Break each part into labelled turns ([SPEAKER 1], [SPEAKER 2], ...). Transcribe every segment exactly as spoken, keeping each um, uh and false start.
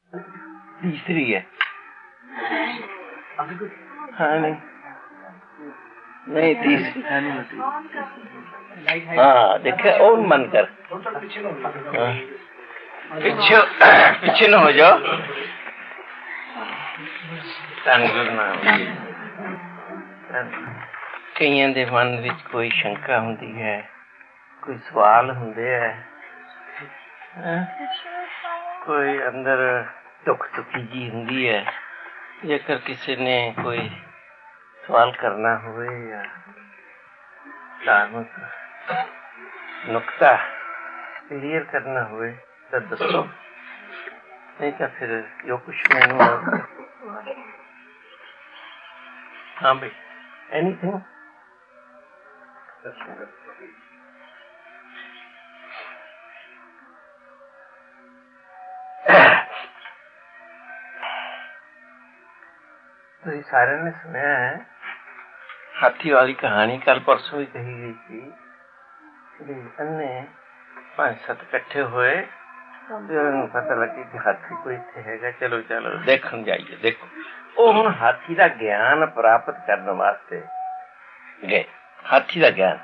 [SPEAKER 1] तीसरी है। हाँ नहीं नहीं तीसरी। हाँ देखे और मन कर पिछे पिछे न हो जाओ। कईयां दे मन विच कोई शंका हुंदी है, कोई सवाल हुंदे है, कोई अंदर दुख दुखी जी हुंदी है। जेकर किसी ने कोई सवाल करना हुए या धार्मिक नुक्ता क्लियर करना हुए तो दसो, नहीं तो फिर जो कुछ मैंने। हाँ भाई एनीथिंग। तो ये सारे ने सुना है हाथी वाली कहानी, कल परसों ही कही गई थी। अन्ने पांच सत इकट्ठे हुए, पता लगे कि हाथी कोई इत्थे हैगा, चलो चलो देखन जाइए। देखो वो हुण हाथी का ज्ञान प्राप्त करने वास्ते गए। हाथी का ज्ञान,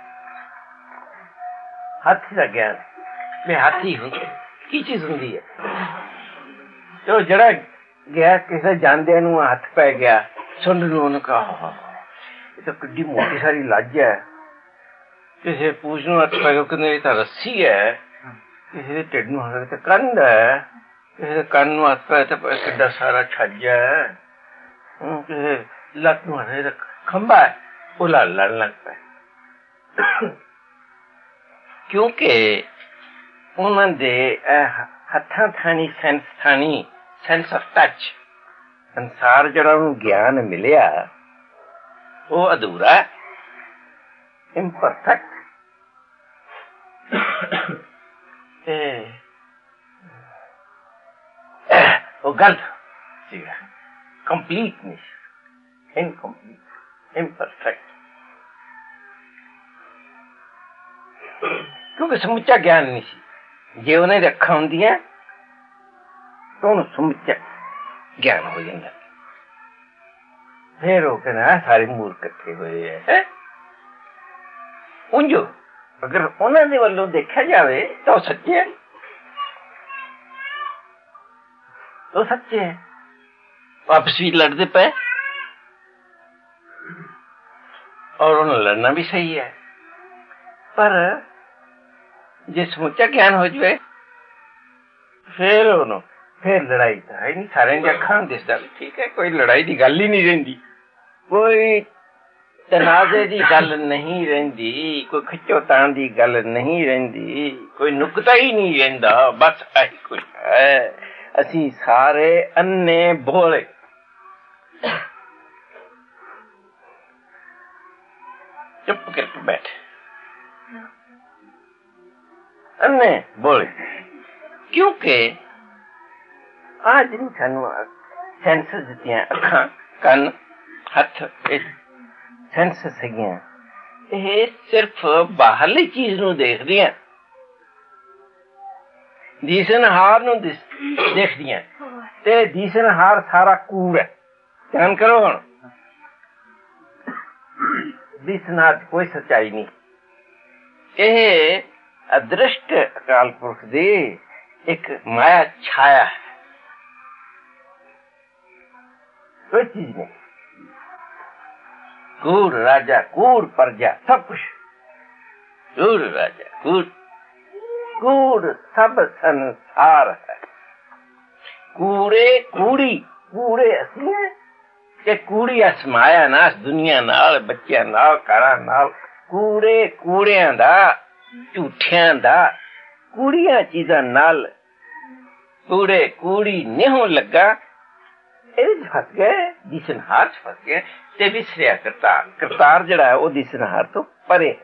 [SPEAKER 1] हाथी का ज्ञान में हाथी की चीज होंगी है। तो जड़ा गया किसी जांदे नूं हथ पै गया, सुन लू उन्हें कहा ये तो किड्डी मोटी सारी लज है। किसी पूछ नूं हथ पै गया, कहंदे तो रस्सी है। किसी के ढिड नूं हथ तो कंध है। किसी के कंध नूं हथ पै तो किड्डा सारा छज है। किसी लत नूं हथ तो खंबा है। वो लड़ लग पे क्योंकि उन्होंने हथा थानी सेंस थानी सेंस ऑफ टच संसार जरा ज्ञान मिलिया वो अधूरा, इम्परफेक्ट, वो गलत, कंप्लीट नहीं, इनकम्प्लीट, इम्परफेक्ट। क्योंकि समुचा ज्ञान नहीं सी। जे उन्हें रखा होंदियां तो उन्हें समुचा ज्ञान हो जाता। फिर वो कहना सारे मूर्ख इकट्ठे हुए है। उंजो अगर उन्होंने वालों देखा जाए तो सच्चे है, तो सच्चे है। वापस भी लड़ते पे और उन्हें लड़ना भी सही है। पर जे समुचा ज्ञान हो जाए फिर उन्होंने फिर लड़ाई तो है नहीं। सारे अखा दिसदा ठीक है, कोई लड़ाई की गल ही नहीं रही, कोई तनाजे की गल नहीं रही, कोई खिचोतान की गल नहीं रही, कोई नुकता ही नहीं रहिंदा। बस यही कुछ है। असी सारे अन्ने भोले। चुप करके बैठे अन्ने बोले, क्योंकि आज नहीं सानू सेंस दित्तियां अखां कन हथ सेंस सगियां, ये सिर्फ बाहरली चीज नूं देखदियां, दिसनहार नूं देखदियां ते दिसनहार सारा कूड़ है। ध्यान करो हुण, दिसनहार कोई सच्चाई नहीं। ये अदृष्ट अकाल पुरख दी एक माया छाया है, कोई चीज नहीं। कूड़ राजा कूड़ प्रजा सब कुछ, कूड़ राजा कूड़ कूड़ सब संसार है। कूड़े कूड़ी कूड़े असली है कि कूड़ी असमाया ना दुनिया नाल, बच्चियां नाल, कारा नाल। कूड़े कूड़ियां दा, झूठियां दा, कूड़ियां चीजां नाल कूड़े कूड़ी नहीं लगा। फस गए, दिसनहार फस गए ते विसरिया करतार। करतार जड़ा है वो दिसनहार तो परे है।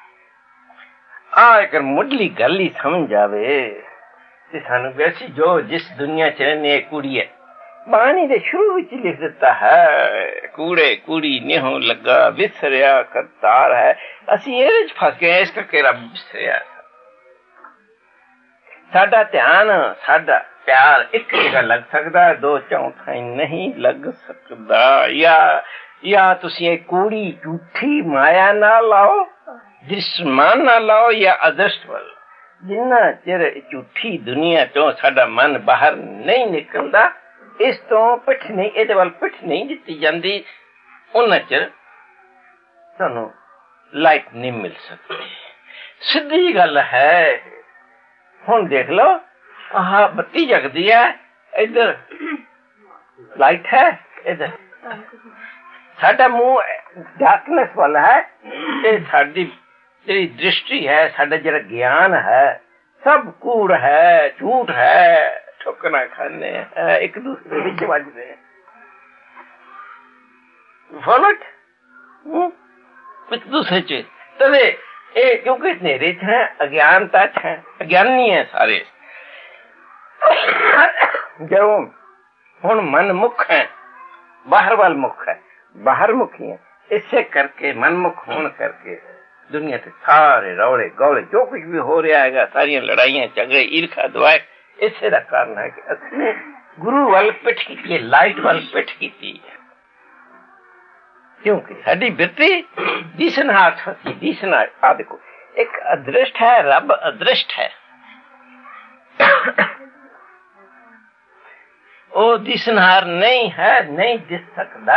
[SPEAKER 1] आ अगर मुढ़ली गल ही समझ जावे ते सानू वैसी जो जिस दुनिया च रहने कूड़ी है, बाणी दे शुरू विच लिख दिता है कूड़े कूड़ी नहीं लगा, विसरिया करतार है। असी ये फस गए, इसका केरा विसरिया। साडा ध्यान, साडा प्यार एक जगह लग सकता, दो चौथाई नहीं लग सकता। या या तुसी कूड़ी झूठी माया ना लाओ, दृश्यमान ना लाओ या अदृष्ट वाल। जिन्ना चिर झूठी दुनिया चो साडा मन बाहर नहीं निकलता, इस तो पिठ नहीं, इहदे वल पिठ नहीं दित्ती जांदी, उन्ना चिर सानू लाइट नहीं मिल सकती। सीधी गल है। हुण देख लो, आह बत्ती जगदी है, इधर लाइट है, इधर साडा मुंह डार्कनेस वाला है। ये साडी जेड़ी दृष्टि है, साडा जेड़ा ज्ञान है, सब कूड़ है, झूठ है, ठोकना खाने हैं, एक दूसरे विच वजदे हैं। फॉलोट एक दूसरे च तवे ये क्योंकि नेरे च है, अज्ञानता च है, अज्ञानी है सारे। जो हुण मन मुख है, बाहर वाल मुख है, बाहर मुखी है, इससे करके मनमुख होने करके दुनिया के सारे रौले गौले जो कुछ भी हो रहा है, सारिया लड़ाइयां झगड़े ईर्खा दुआए, इससे का कारण है कि असने गुरु वाल पिठ की, लाइट वाल पिठ की। क्योंकि साडी बिरती दिसनहार फसी, दिसनहार। आ देखो, एक अदृष्ट है, रब अदृष्ट है। ਉਹ ਦਿਸਨਹਾਰ नहीं है, नहीं दिस सकता।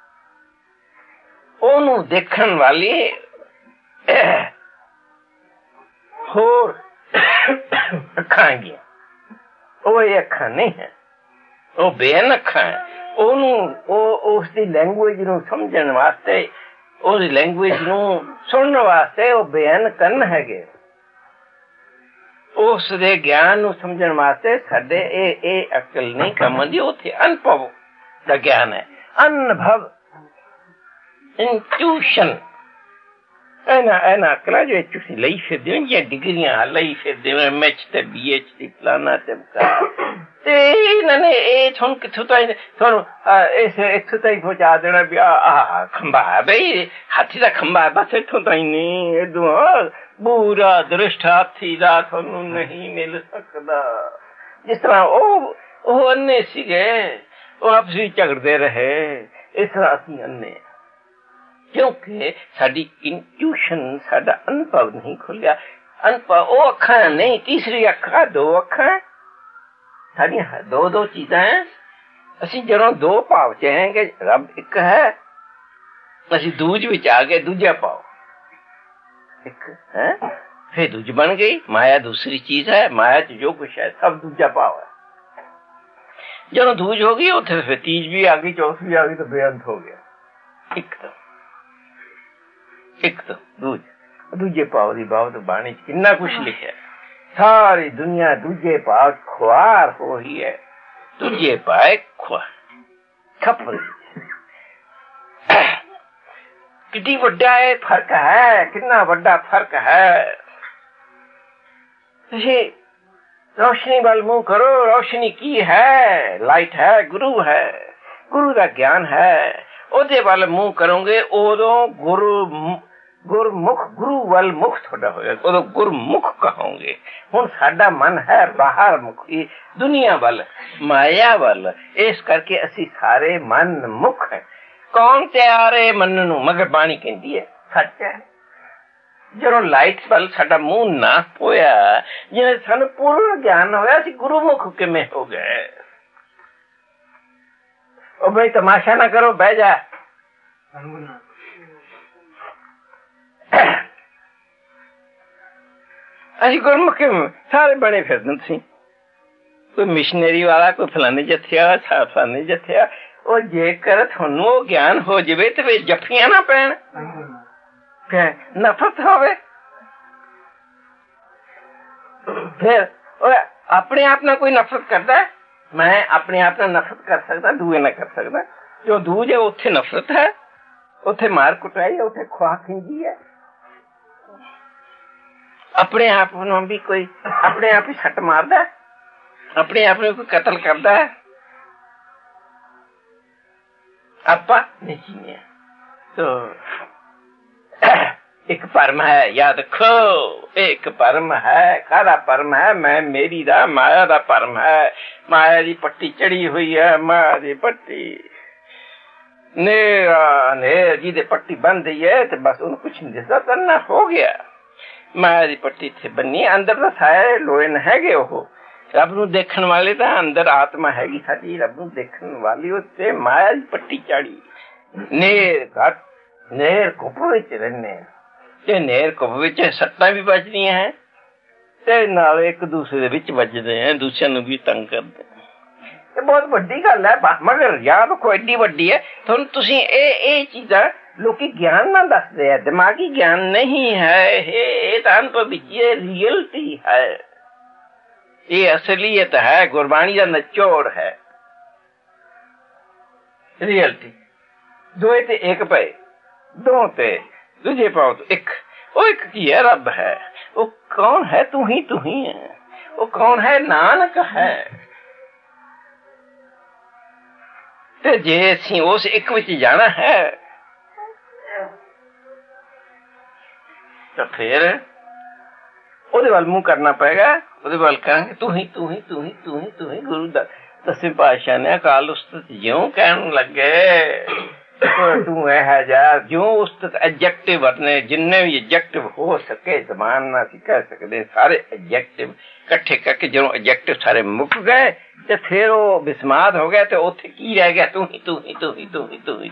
[SPEAKER 1] ਉਹਨੂੰ ਦੇਖਣ ਵਾਲੀ ਹੋਰ ਅੱਖਾਂ ਹੈਗੀਆਂ, ਉਹ ਇਹ ਅੱਖਾਂ ਨਹੀਂ ਹੈ, ਉਹ ਬੇਨ ਅੱਖਾਂ ਹੈ। ਉਹਨੂੰ ਉਹ ਉਸ ਦੀ ਲੈਂਗੁਏਜ ਨੂੰ ਸਮਝਣ ਵਾਸਤੇ, ਉਹਦੀ ਲੈਂਗੁਏਜ ਨੂੰ ਸੁਣਨ ਵਾਸਤੇ ਉਹ ਬੇਨ ਕੰਨ ਹੈਗੇ। ਉਸ ਦੇ ਗਿਆਨ ਨੂੰ ਸਮਝਣ ਵਾਸਤੇ ਸਾਡੇ ਇਹ ਇਹ ਅਕਲ ਨਹੀਂ ਕੰਮ ਆਉਂਦੀ। ਉੱਥੇ ਅਨੁਭਵ ਦਾ ਗਿਆਨ ਹੈ, ਅਨੁਭਵ, ਇੰਟੂਸ਼ਨ। ਇਹਨਾਂ ਇਹਨਾਂ ਅਕਲਾਂ ਜੋ ਤੁਸੀਂ ਲਈ ਫਿਰਦੇ ਹੋ, ਜਾਂ ਡਿਗਰੀਆਂ ਲਈ ਫਿਰਦੇ ਹੋ, ਐਮ ਐਚ ਤੇ ਬੀ ਐਚ ਦੀ ਫਲਾਨਾ ਚਮਕਾ, ਤੇ ਇਹਨਾਂ ਨੇ ਇਹ ਤੁਹਾਨੂੰ ਕਿੱਥੋਂ ਤਾਈ ਤੁਹਾਨੂੰ ਇਸ ਇੱਥੋਂ ਤਾਈ ਪਹੁੰਚਾ ਦੇਣਾ ਵੀ ਆਹ ਖੰਭਾ ਹੈ ਬਈ, ਹਾਥੀ ਦਾ ਖੰਭਾ ਹੈ, ਬਸ ਇੱਥੋਂ ਤਾਈ ਨਹੀਂ, ਇਦੋਂ ਬੂਰਾ ਦ੍ਰਿਸ਼ਟ ਹਾਥੀ ਦਾ ਤੁਹਾਨੂੰ ਨਹੀਂ ਮਿਲ ਸਕਦਾ। ਜਿਸ ਤਰ੍ਹਾਂ ਉਹ ਉਹ ਅੰਨੇ ਸੀਗੇ, ਉਹ ਆਪਸ ਵਿੱਚ ਝਗੜਦੇ ਰਹੇ, ਇਸ ਤਰ੍ਹਾਂ ਅਸੀਂ ਅੰਨੇ। ਕਿਉਂਕਿ ਸਾਡੀ ਇੰਟੂਸ਼ਨ, ਸਾਡਾ ਅਨੁਭਵ ਨਹੀਂ ਖੁੱਲਿਆ। ਅਨੁਭਵ ਉਹ ਅੱਖਾਂ ਨਹੀਂ, ਤੀਸਰੀ ਅੱਖਾਂ, ਦੋ ਅੱਖਾਂ ਸਾਡੀਆਂ, ਦੋ ਦੋ ਚੀਜ਼ਾਂ ਹੈ। ਅਸੀਂ ਜਦੋਂ ਦੋ ਭਾਵ ਚ ਹੈ ਕਿ ਰੱਬ ਇੱਕ ਹੈ, ਅਸੀਂ ਦੂਜ ਵਿੱਚ ਆ ਗਏ ਦੂਜਾ ਭਾਵ ਇੱਕ ਹੈ, फिर दूज बन गई। माया दूसरी चीज है, माया च जो कुछ है सब दूजा भाव है। जब दूज हो गई उथे फिर तीज भी आ गई, चौथ भी आ गई, तो बेअंत हो गया। एक तो एक तो दूज दूजे भाव की भाव तो बाणी च कितना कुछ लिखा, सारी दुनिया दूजे भाव खुआर हो ही है। दूजे पाए खुआ खप कितनी बड़ा है फर्क है, कितना बड़ा फर्क है। रोशनी वाल मुंह करो, रोशनी की है, लाइट है, गुरु है, गुरु का ज्ञान है। ओदे वाल मुंह करोगे उदो गुरु गुरमुख, गुरु वाल मुख थोड़ा होगा, उदो गुरमुख कहोगे। हुण साडा मन है बाहर मुखी, दुनिया वाल, माया वाल, इस करके असी सारे मन मुख है। कौन तैयार है मन नू, मगर बाणी कहती है सच है। ਜਦੋਂ ਲਾਈਟ ਵੱਲ ਸਾਡਾ ਮੂੰਹ ਨਾ ਹੋਇਆ, ਜਿਵੇਂ ਸਾਨੂੰ ਪੂਰਨ ਗਿਆਨ ਹੋਇਆ, ਅਸੀਂ ਗੁਰੂਮੁਖ ਕਿਵੇਂ ਹੋ ਗਏ। ਉਹ ਬਈ ਤਮਾਸ਼ਾ ਨਾ ਕਰੋ, ਬਹਿ ਜਾ। ਅਸੀਂ ਗੁਰਮੁਖ ਸਾਰੇ ਬਣੇ ਫਿਰਦੇ ਸੀ, ਕੋਈ ਮਿਸ਼ਨਰੀ ਵਾਲਾ, ਕੋਈ ਫਲਾਣੇ ਜੱਥਿਆ, ਫਲਾਣੇ ਜੱਥਿਆ। ਉਹ ਜੇਕਰ ਤੁਹਾਨੂੰ ਉਹ ਗਿਆਨ ਹੋ ਜਾਵੇ ਤੇ ਫਿਰ ਜੱਫੀਆਂ ਨਾ ਪੈਣ, नफरत होवे, फिर अपने आप ना कोई नफरत करता है। मैं अपने आप ना नफरत कर सकता, दूए ना कर सकता। जो दूज है उत्थे नफरत है, उत्थे मार कुटाई है, उत्थे खुआ खिंजी है। अपने आप भी कोई अपने आप ही सट मारदा है, अपने आप में कोई कत्ल करता है। आपा नहीं तो एक परम है, याद रखो, एक परम है। काला परम है, मैं मेरी दा माया दा परम है। माया दी पट्टी चढ़ी हुई है, माया दी पट्टी नेरा नेर जी दे पट्टी बन गई है तो बस उन्हें कुछ नहीं दिसदा, तन्ना हो गया। माया दी पट्टी थे बनी, अंदर तो सारे लोए न हैगे। ओह रब नूं देखण वाले तां अंदर आत्मा हैगी साडी, रब नूं देखण वाली उत्ते माया दी पट्टी चढ़ी। नेर घट नेर कुप विच रहने ते नेर कुप विच सट्टां भी बजदियां हैं ते नाल एक दूसरे दे विच वजदे हैं, दूसरे नूं भी तंग करदे। ये बहुत वड्डी गल है, मगर याद रखो एडी वड्डी है। तुहानूं तुसीं ए ए चीज़ां लोकी ज्ञान ना दसदे हैं, दिमागी ज्ञान नहीं है। ये तां अनुभव विच ये रियलिटी है, ये असलियत है, गुरबाणी दा निचोड़ है। रियलिटी दो ते एक पे, दो ते दूजे पाओ तो एक। वो एक की है, रब है। वो कौन है? तू ही तू ही है। वो कौन है? नानक है। ते जे असीं उस एक विच जाना है तो फिर ਉਹਦੇ ਵੱਲ ਮੂੰਹ ਕਰਨਾ ਪਏਗਾ, ਉਹਦੇ ਵੱਲ ਕਰਾਂਗੇ ਤੂੰ ਹੀ ਤੂੰ ਹੀ ਤੂੰ ਹੀ ਤੂੰ ਹੀ ਤੂੰ ਹੀ। ਗੁਰੂ ਦਾ ਦਸਵੇਂ ਪਾਤਸ਼ਾਹ ਨੇ ਅਕਾਲ ਉਸਤਤ ਜਿਉਂ ਕਹਿਣ ਲੱਗੇ ਤੂੰ ਇਹ ਜਾ ਜਿਉਂ ਉਸਤਤ ਐਡਜੈਕਟਿਵ ਵਰਨੇ, ਜਿੰਨੇ ਵੀ ਐਡਜੈਕਟਿਵ ਹੋ ਸਕੇ ਜ਼ਬਾਨ ਨਾਲ ਅਸੀਂ ਕਹਿ ਸਕਦੇ, ਸਾਰੇ ਐਡਜੈਕਟਿਵ ਇਕੱਠੇ ਕਰਕੇ ਜਦੋਂ ਐਡਜੈਕਟਿਵ ਸਾਰੇ ਮੁੱਕ ਗਏ ਤੇ ਫਿਰ ਉਹ ਬਿਸਮਾਦ ਹੋ ਗਿਆ ਤੇ ਉੱਥੇ ਕੀ ਰਹਿ ਗਿਆ? ਤੂੰ ਹੀ ਤੂੰ ਹੀ ਤੂੰ ਹੀ ਤੂੰ ਹੀ ਤੂੰ ਹੀ।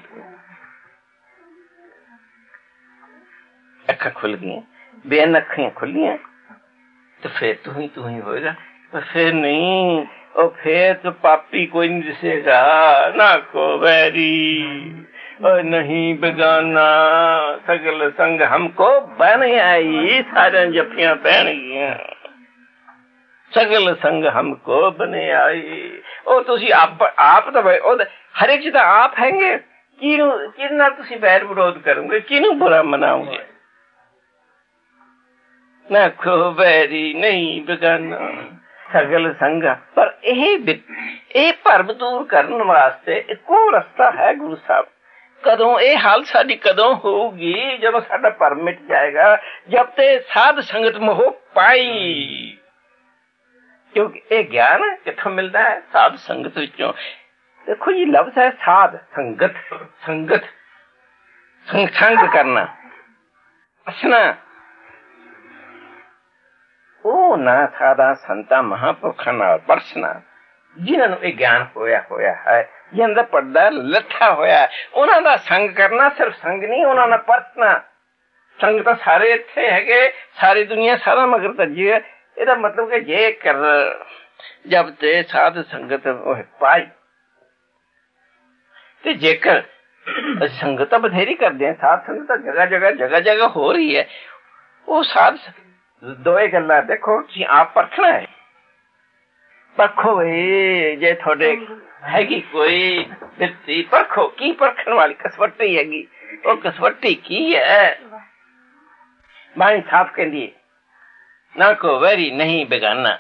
[SPEAKER 1] ਅੱਖਾਂ ਖੁੱਲ ਗਈਆਂ, ਬੇਨ ਅੱਖਾਂ ਖੁੱਲੀਆਂ तो फिर तू ही तू ही होएगा। पर फिर नहीं, और फिर तो पापी कोई नहीं दिसेगा, ना को वैरी और नहीं बेगाना। सगल संग हमको बन आई, सारे जफियां पहन गई। सगल संग हमको बने आई। ओ तुसी आप आप तो हर एक चीज आप हैंगे, किनू किन नाल तुसी बैर विरोध करोगे, किनू बुरा मनाओगे? ना को बैरी नहीं बेगाना, सगल संग। पर ਇਹ ਭਰਮ ਦੂਰ ਕਰਨ ਵਾਸਤੇ ਇੱਕੋ ਰਸਤਾ ਹੈ ਗੁਰੂ ਸਾਹਿਬ। ਕਦੋਂ ਇਹ ਹਾਲ ਸਾਡੀ ਕਦੋਂ ਹੋਊਗੀ? ਜਦੋਂ ਸਾਡਾ ਭਰਮ ਮਿਟ ਜਾਏਗਾ, ਜਦ ਤੇ ਸਾਧ ਸੰਗਤ ਮੋਹ ਪਾਈ। ਕਿਉਂਕਿ ਇਹ ਗਿਆਨ ਕਿੱਥੋਂ ਮਿਲਦਾ ਹੈ? ਸਾਧ ਸੰਗਤ ਵਿੱਚੋਂ। ਦੇਖੋ ਜੀ ਲਫ਼ਜ਼ ਹੈ ਸਾਧ ਸੰਗਤ, ਸੰਗਤ ਸੰਗ ਕਰਨਾ, ਅਸਨਾ। ਉਹ ਨਾ ਸਾਧਾ ਸੰਤਾਂ ਮਹਾਂਪੁਰਖਾਂ ਨਾਲ ਪਰਸਨਾ, ਜਿਨ੍ਹਾਂ ਨੂੰ ਇਹ ਗਿਆਨ ਹੋਇਆ ਹੋਇਆ ਹੈ, ਜਿਹਨਾਂ ਦਾ ਪਰਦਾ ਲੱਥਾ ਹੋਇਆ, ਉਹਨਾਂ ਦਾ ਸੰਗ ਕਰਨਾ। ਸਿਰਫ ਸੰਗ ਨਹੀਂ, ਉਹਨਾਂ ਨਾਲ ਪਰਸਨਾ। ਸੰਗ ਤਾਂ ਸਾਰੇ ਇੱਥੇ ਹੈਗੇ, ਸਾਰੀ ਦੁਨੀਆ ਸਾਰਾ ਮਗਰ ਭੱਜੀ ਹੈ। ਇਹਦਾ ਮਤਲਬ ਕਿ ਜੇਕਰ ਜਬ ਤੇ ਸਾਧ ਸੰਗਤ ਉਹ ਪਾਈ, ਤੇ ਜੇਕਰ ਸੰਗਤ ਤਾਂ ਬਥੇਰੀ ਕਰਦੇ ਹਾਂ, ਸਾਧ ਸੰਗਤ ਤਾਂ ਜਗ੍ਹਾ ਜਗ੍ਹਾ ਜਗ੍ਹਾ ਜਗ੍ਹਾ ਹੋ ਰਹੀ ਹੈ। ਉਹ ਸਾਧ ਦੋਏ ਗੱਲਾਂ ਦੇਖੋ, ਤੁਸੀਂ ਆਪ ਪਰਖਣਾ ਹੈ। ਪਰਖੋ ਏ, ਜੇ ਤੁਹਾਡੇ ਹੈਗੀ ਕੋਈ ਬਿਰਤੀ ਪਰਖੋ। ਕੀ ਪਰਖਣ ਵਾਲੀ ਕਸਵੱਟੀ ਹੈਗੀ? ਉਹ ਕਸਵੱਟੀ ਕੀ ਹੈ? ਬਾਣੀ ਸਾਫ਼ ਕਹਿੰਦੀ ਨਾ ਕੋ ਵੈਰੀ ਨਹੀਂ ਬੇਗਾਨਾ।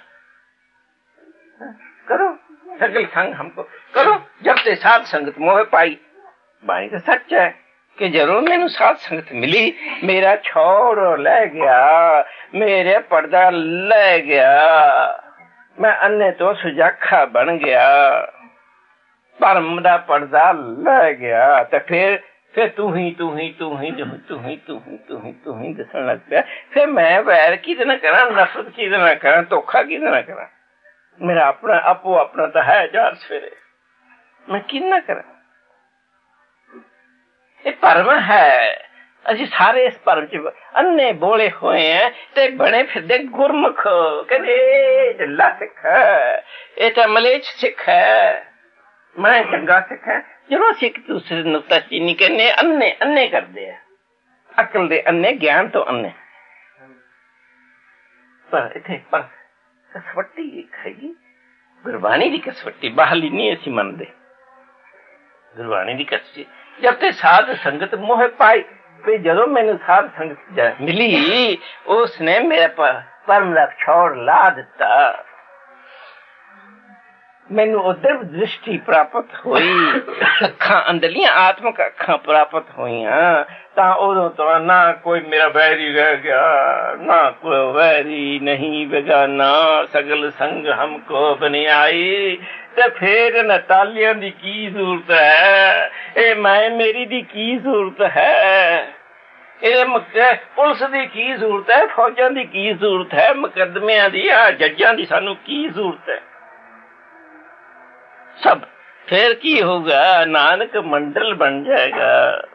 [SPEAKER 1] करो सगल संग हमको करो, जब से साध संगत मोह पाई। बाणी तो सच है कि जरूर मैनू साध संगत मिली, मेरा छोड़ ले गया, मेरे पर्दा ले गया, मैं अन्य तो सुजाखा बन गया, परम दा पर्दा ले गया। तो फिर फिर तू ही तू ही तू ही तू ही तू ही तू ही तू ही तू ही दसन लग पिया। फिर मैं वैर की ना करा, नफरत की ना करा, धोखा की ना करा। मेरा अपना आपो अपना तो है चार सवेरे, मैं कि ना करा। ये परम है, असी सारे इस परम च अन्ने बोले हुए हैं ते बने फिरदे गुरमुख। कहते ढिला सिख है, ये तो मलेच सिख है, मैं चंगा सिख है। चलो सिख दूसरे नुक्ताचीनी करने अन्ने अन्ने करते हैं, अकल दे अन्ने, ज्ञान तो अन्ने। पर इथे पर कसवट्टी हैगी, गुरबाणी दी कसवट्टी बाहली नहीं असी मनदे। गुरबाणी दी कसवट्टी जब ते साध संगत मोह पाई, फिर जदों मैनू साध संगत मिली, उसने मेरा परम दा छोड़ ला दिता। मैनू उधर दृष्टि प्राप्त हुई, अखा अंदरलियां आत्मक अखा प्राप्त हुईया, तां उदों तो ना कोई मेरा वैरी रह गया, ना कोई वैरी नहीं बेगाना, सगल संग हमको बनी आई। ते फिर नतालियां दी की जरूरत है, ए मैं मेरी दी की जरूरत है, पुलिस की की जरूरत है, फौजा की की जरूरत है, मुकदमिया दी जज्जां दी सानू की जरूरत है। सब फिर की होगा, नानक मंडल बन जाएगा,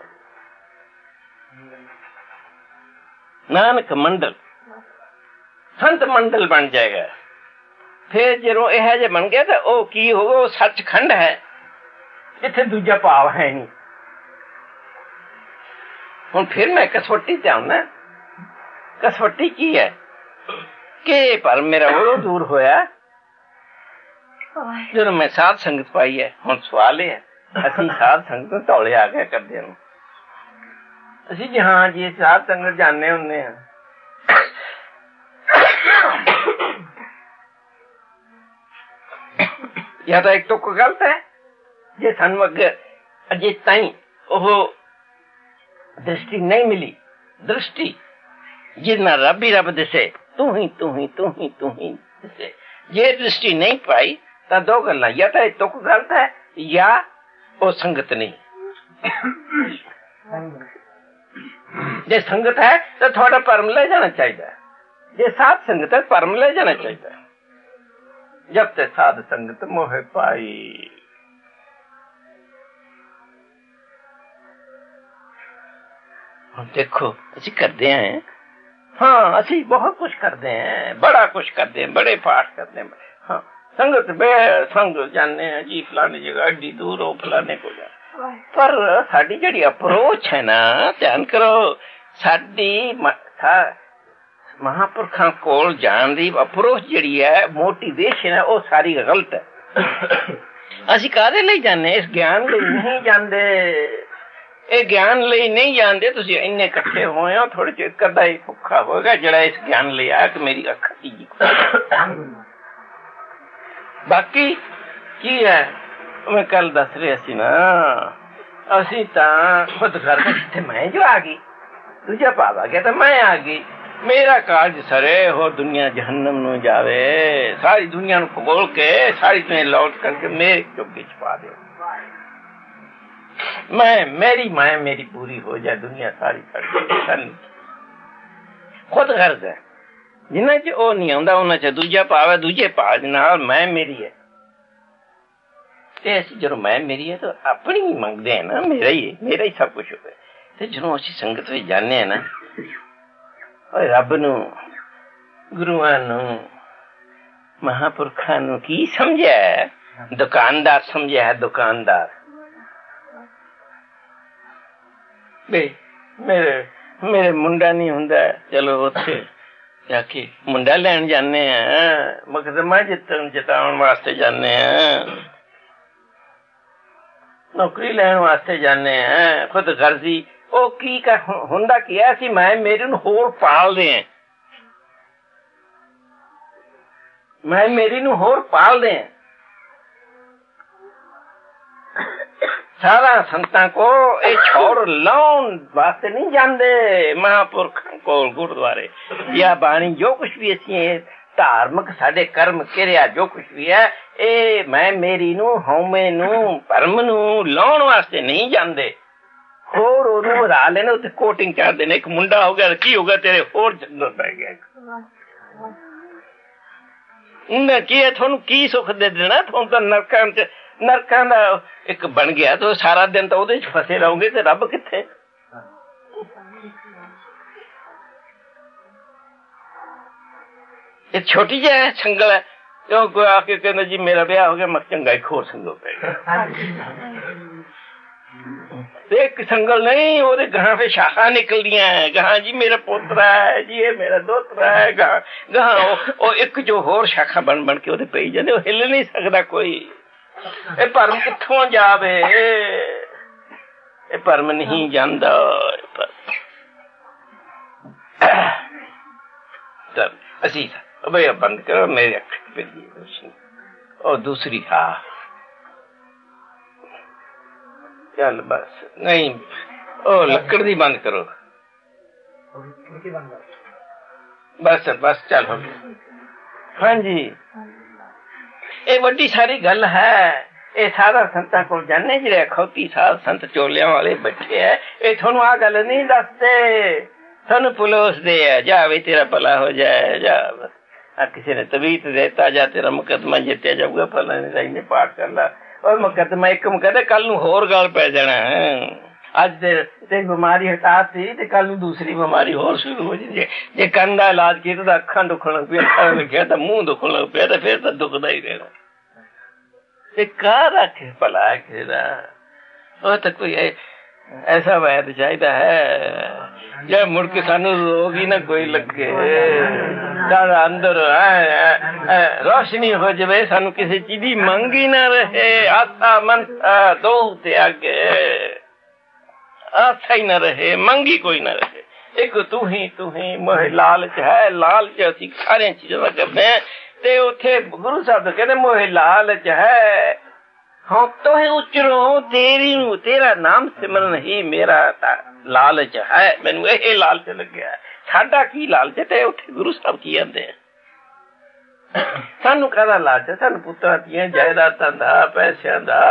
[SPEAKER 1] नानक मंडल संत मंडल बन जाएगा। फिर जो यह जे बन गया तो वो की होगा, वो सचखंड है जिथे दूजा भाव है नहीं। हुण फिर मैं कसवटी ते आउना, कसवटी की है कि पर मेरा वो दूर होया जो मैं साध संगत पाई है। हुण सवाल है, असीं साध संगत तौले आ गए करदे नूं, असीं जी हाँ जी साध संगत जाने हुंदे हां, या तो एक तो कोई गलत है जे सानू अगे अजे ताईं ओह दृष्टि नहीं मिली, दृष्टि जिन्ना रब ही रब दिसे, तू ही तू ही तू ही तू ही दिसे, जे दृष्टि नहीं पाई तो दो गल्लां, या तो तुक गलत है या वो संगत नहीं। जे संगत है तो थोड़ा परम ले जाना चाहिए, जे साध संगत है परम ले जाना चाहिए। जब ते साध संगत मोह पाई, देखो असी करते हैं, हाँ असी बहुत कुछ करते हैं, बड़ा कुछ करते हैं, बड़े पाठ करते हैं, हाँ संगत बे संग जाने हैं जी फलानी जगह एडी दूर हो फलाने को जा, पर साडी जिहड़ी अप्रोच है ना, ध्यान करो, साडी महापुरखां कोल जाण दी अप्रोच जिहड़ी है, मोटिवेशन है, वो सारी गलत है। असी काहदे लई जाने, इस ज्ञान लई नहीं जांदे, ਇਹ ਗਿਆਨ ਲਈ नहीं जानते, तुसी इन्ने इकट्ठे होए हो, थोड़े चिर कदा ही भुखा होगा जड़ा इस ज्ञान ले आया कि मेरी अख तीजी। बाकी की है मैं कल दस रहा सी ना, असी तां खुद घर जिथे मैं जो आ गई, दूजा भाव आ गया तो मैं आ गई, मेरा काज सरे हो दुनिया जहन्नम नू जावे, सारी दुनिया नू खोल के सारी तुम्हें लौट करके मेरे चुग्गी छुपा दे, मैं मेरी माया मेरी पूरी हो जाए, दुनिया सारी कर खुद गर्ज है। जिन्ना च ओ नहीं आंदा उन्ना च दूजा भाव है, दूजे भाव नाल मैं मेरी है, ते असीं जदों मैं मेरी है तो अपनी ही मंगदे हैं ना, मेरा ही मेरा ही सब कुछ होवे, ते जदों असीं संगत विच जाने हैं ना, ओए रब नूं गुरुआं नूं महापुरखां नूं की समझिया है, दुकानदार समझिया है, दुकानदार मेरे मेरे मुंडा नहीं हुंदा, चलो उत्थे जाके मुंडा लैन जाने हैं, मुकदमा जितन जिताउण वास्ते जाने हैं, नौकरी लैन वास्ते जाने हैं, खुद गर्जी ओ की का हुंदा की है सी, मैं मेरे नूं होर पाल दे, मैं मेरी नूं होर पाल दे। सारा संतां को ये छोड़ लाउन वास्ते नहीं जाते, महापुरखां कोल गुरुद्वारे या बाणी जो कुछ भी असीं धार्मिक साडे कर्म किरिया जो कुछ भी है, ए मैं मेरी नू हौमे नू परम नू लाउन वास्ते नहीं जाते, होर ओनू वधा लेने उत्ते कोटिंग चाड़ देने, एक मुंडा हो गया की हो गया तेरे होर जंगल पै गया, उन्हें की है थोनू की सुख दे देना, थोनू तो नरकां च नरकां दा एक बन गया तो सारा दिन तो उहदे च फसे रहोगे, ते रब किथे? ये छोटी जी है संगल है, क्यों कोई आके कहना जी मेरा ब्याह हो गया, मैं चंगा एक होर संगल पे एक संगल नहीं, वो गहां पे शाखा निकल दिया है, गहां जी मेरा पोतरा है जी, ये मेरा दोतरा है, गहां गहां वो एक जो होर शाखा बन बन के वो पई जाने, वो हिल नहीं सकता कोई। ए परम कित्थों जावे, ए परम नहीं जांदा, असी भैया बंद करो, मेरी अख पे रोशनी और दूसरी हाफ। चल बस नहीं, ओ लकड़ दी बंद करो, बस बस चल हो गया। हाँ जी, ये वड्डी सारी गल है। ये सारा संतां कोल जाने जिहड़े खौती साध संत चोलियां वाले बैठे है, ये थोनू आ गल नहीं दसदे, थोनू पलोसदे है। जा वे तेरा भला हो जाए, जा बस। किसी ने तबीयत देता, जा तेरा मुकदमा जितया जाऊगा, फला ने पाठ कर ला। और मुकदमा एक मुकदमा कल नू होर गल पै जाना है। अज ते बीमारी हटाती ते कल नू दूसरी बीमारी होर शुरू हो जाए। जे कंन दा इलाज किया तो अखां दुखन लग पिया, अखां लग्या तो मुंह दुखन लग पिया, तो फिर तो दुखदा ही रहना। ते कार रखे भला किदा वो तो कोई ऐसा वैद चाहिदा है जे मुड़ के सानू रोग ही ना कोई लगे, अंदर रोशनी हो जाए, सानू किसी चीज की मंग ही ना रहे। आसा मनसा दो त्यागे, आसा ही ना रहे, मंगी कोई ना रहे। एक तू ही तू ही मोह लालच है, लालच असी सारिया चीजों का करते हैं। ते उथे गुरु साहब तो कहते मोह लालच है, हाँ तो है उचरो तेरी तेरा नाम सिमरन ही मेरा लालच है। मैनू ये लालच लग गया, साडा की लालच है। उथे गुरु साहब की आंदे सानू कहदा लालच, सानू पुत्तरां दियां जायदादां दा, पैसियां दा,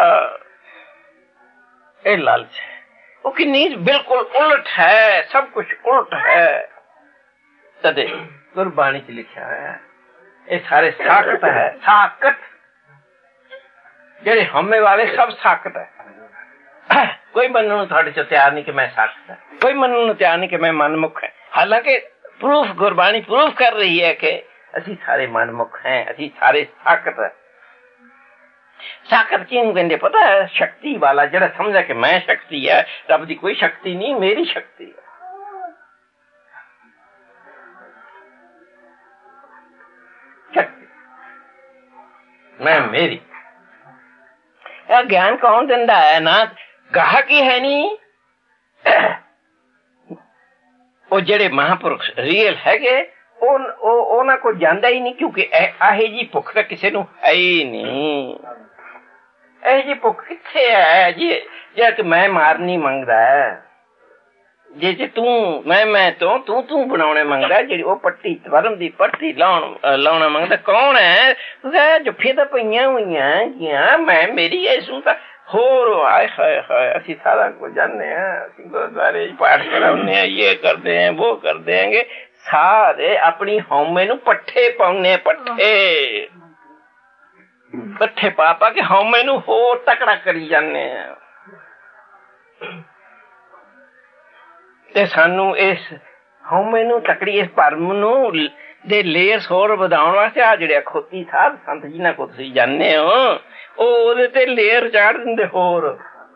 [SPEAKER 1] ये लालच है। वो किन्नी बिल्कुल उलट है, सब कुछ उलट है। तदे गुरबाणी च लिखा है ये सारे साकत है, साकत जेड़े हमें वाले सब साकत है। कोई मनने थोड़े चो तैयार नहीं कि मैं साकत है, कोई मनने तैयार नहीं कि मैं मनमुख है। हालांकि प्रूफ गुरबाणी प्रूफ कर रही है कि असी सारे मनमुख हैं, असी सारे साकत है। साकत किन कहते पता है? शक्ति वाला जरा समझा कि मैं शक्ति है, रब की कोई शक्ति नहीं, मेरी शक्ति है। शक्ति मैं मेरी। यह ज्ञान कौन दिंदा है? ना गाहक ही है नहीं, वो जेड़े महापुरुष रियल है उन्होंने को जाना ही नहीं, क्योंकि आही जी भुख तो किसी नू है ही नहीं। यह जी भुख किथे है जी? जे कि मैं मारनी मंगदा है, जे जे तू मैं मैं तो तू तू बनाने मंगदा, जी वो पट्टी धर्म दी पट्टी लाउन लाउना मंगदा कौन है? जफ्फे तो पईयां हुईयां मैं मेरी ऐसू तो होर। हाय हाय हाय, असी सारा कुछ जानने हैं, असी गुरुद्वारे पाठ कराने हैं, ये करते हैं वो कर देंगे, सारे अपनी हौमे नू पट्ठे पाउने, पट्ठे पट्ठे पा पा के हौमे नू होर तकड़ा करी जाने हैं। ते सानू इस हौमे नू तकड़ी इस भरम नू दे लेयर्स होर वधाउण वास्ते आ जिहड़े खोती साध संत जिन्हां कोल तुसीं जाने हो ओह ओहदे ते लेयर चाड़ दिंदे होर।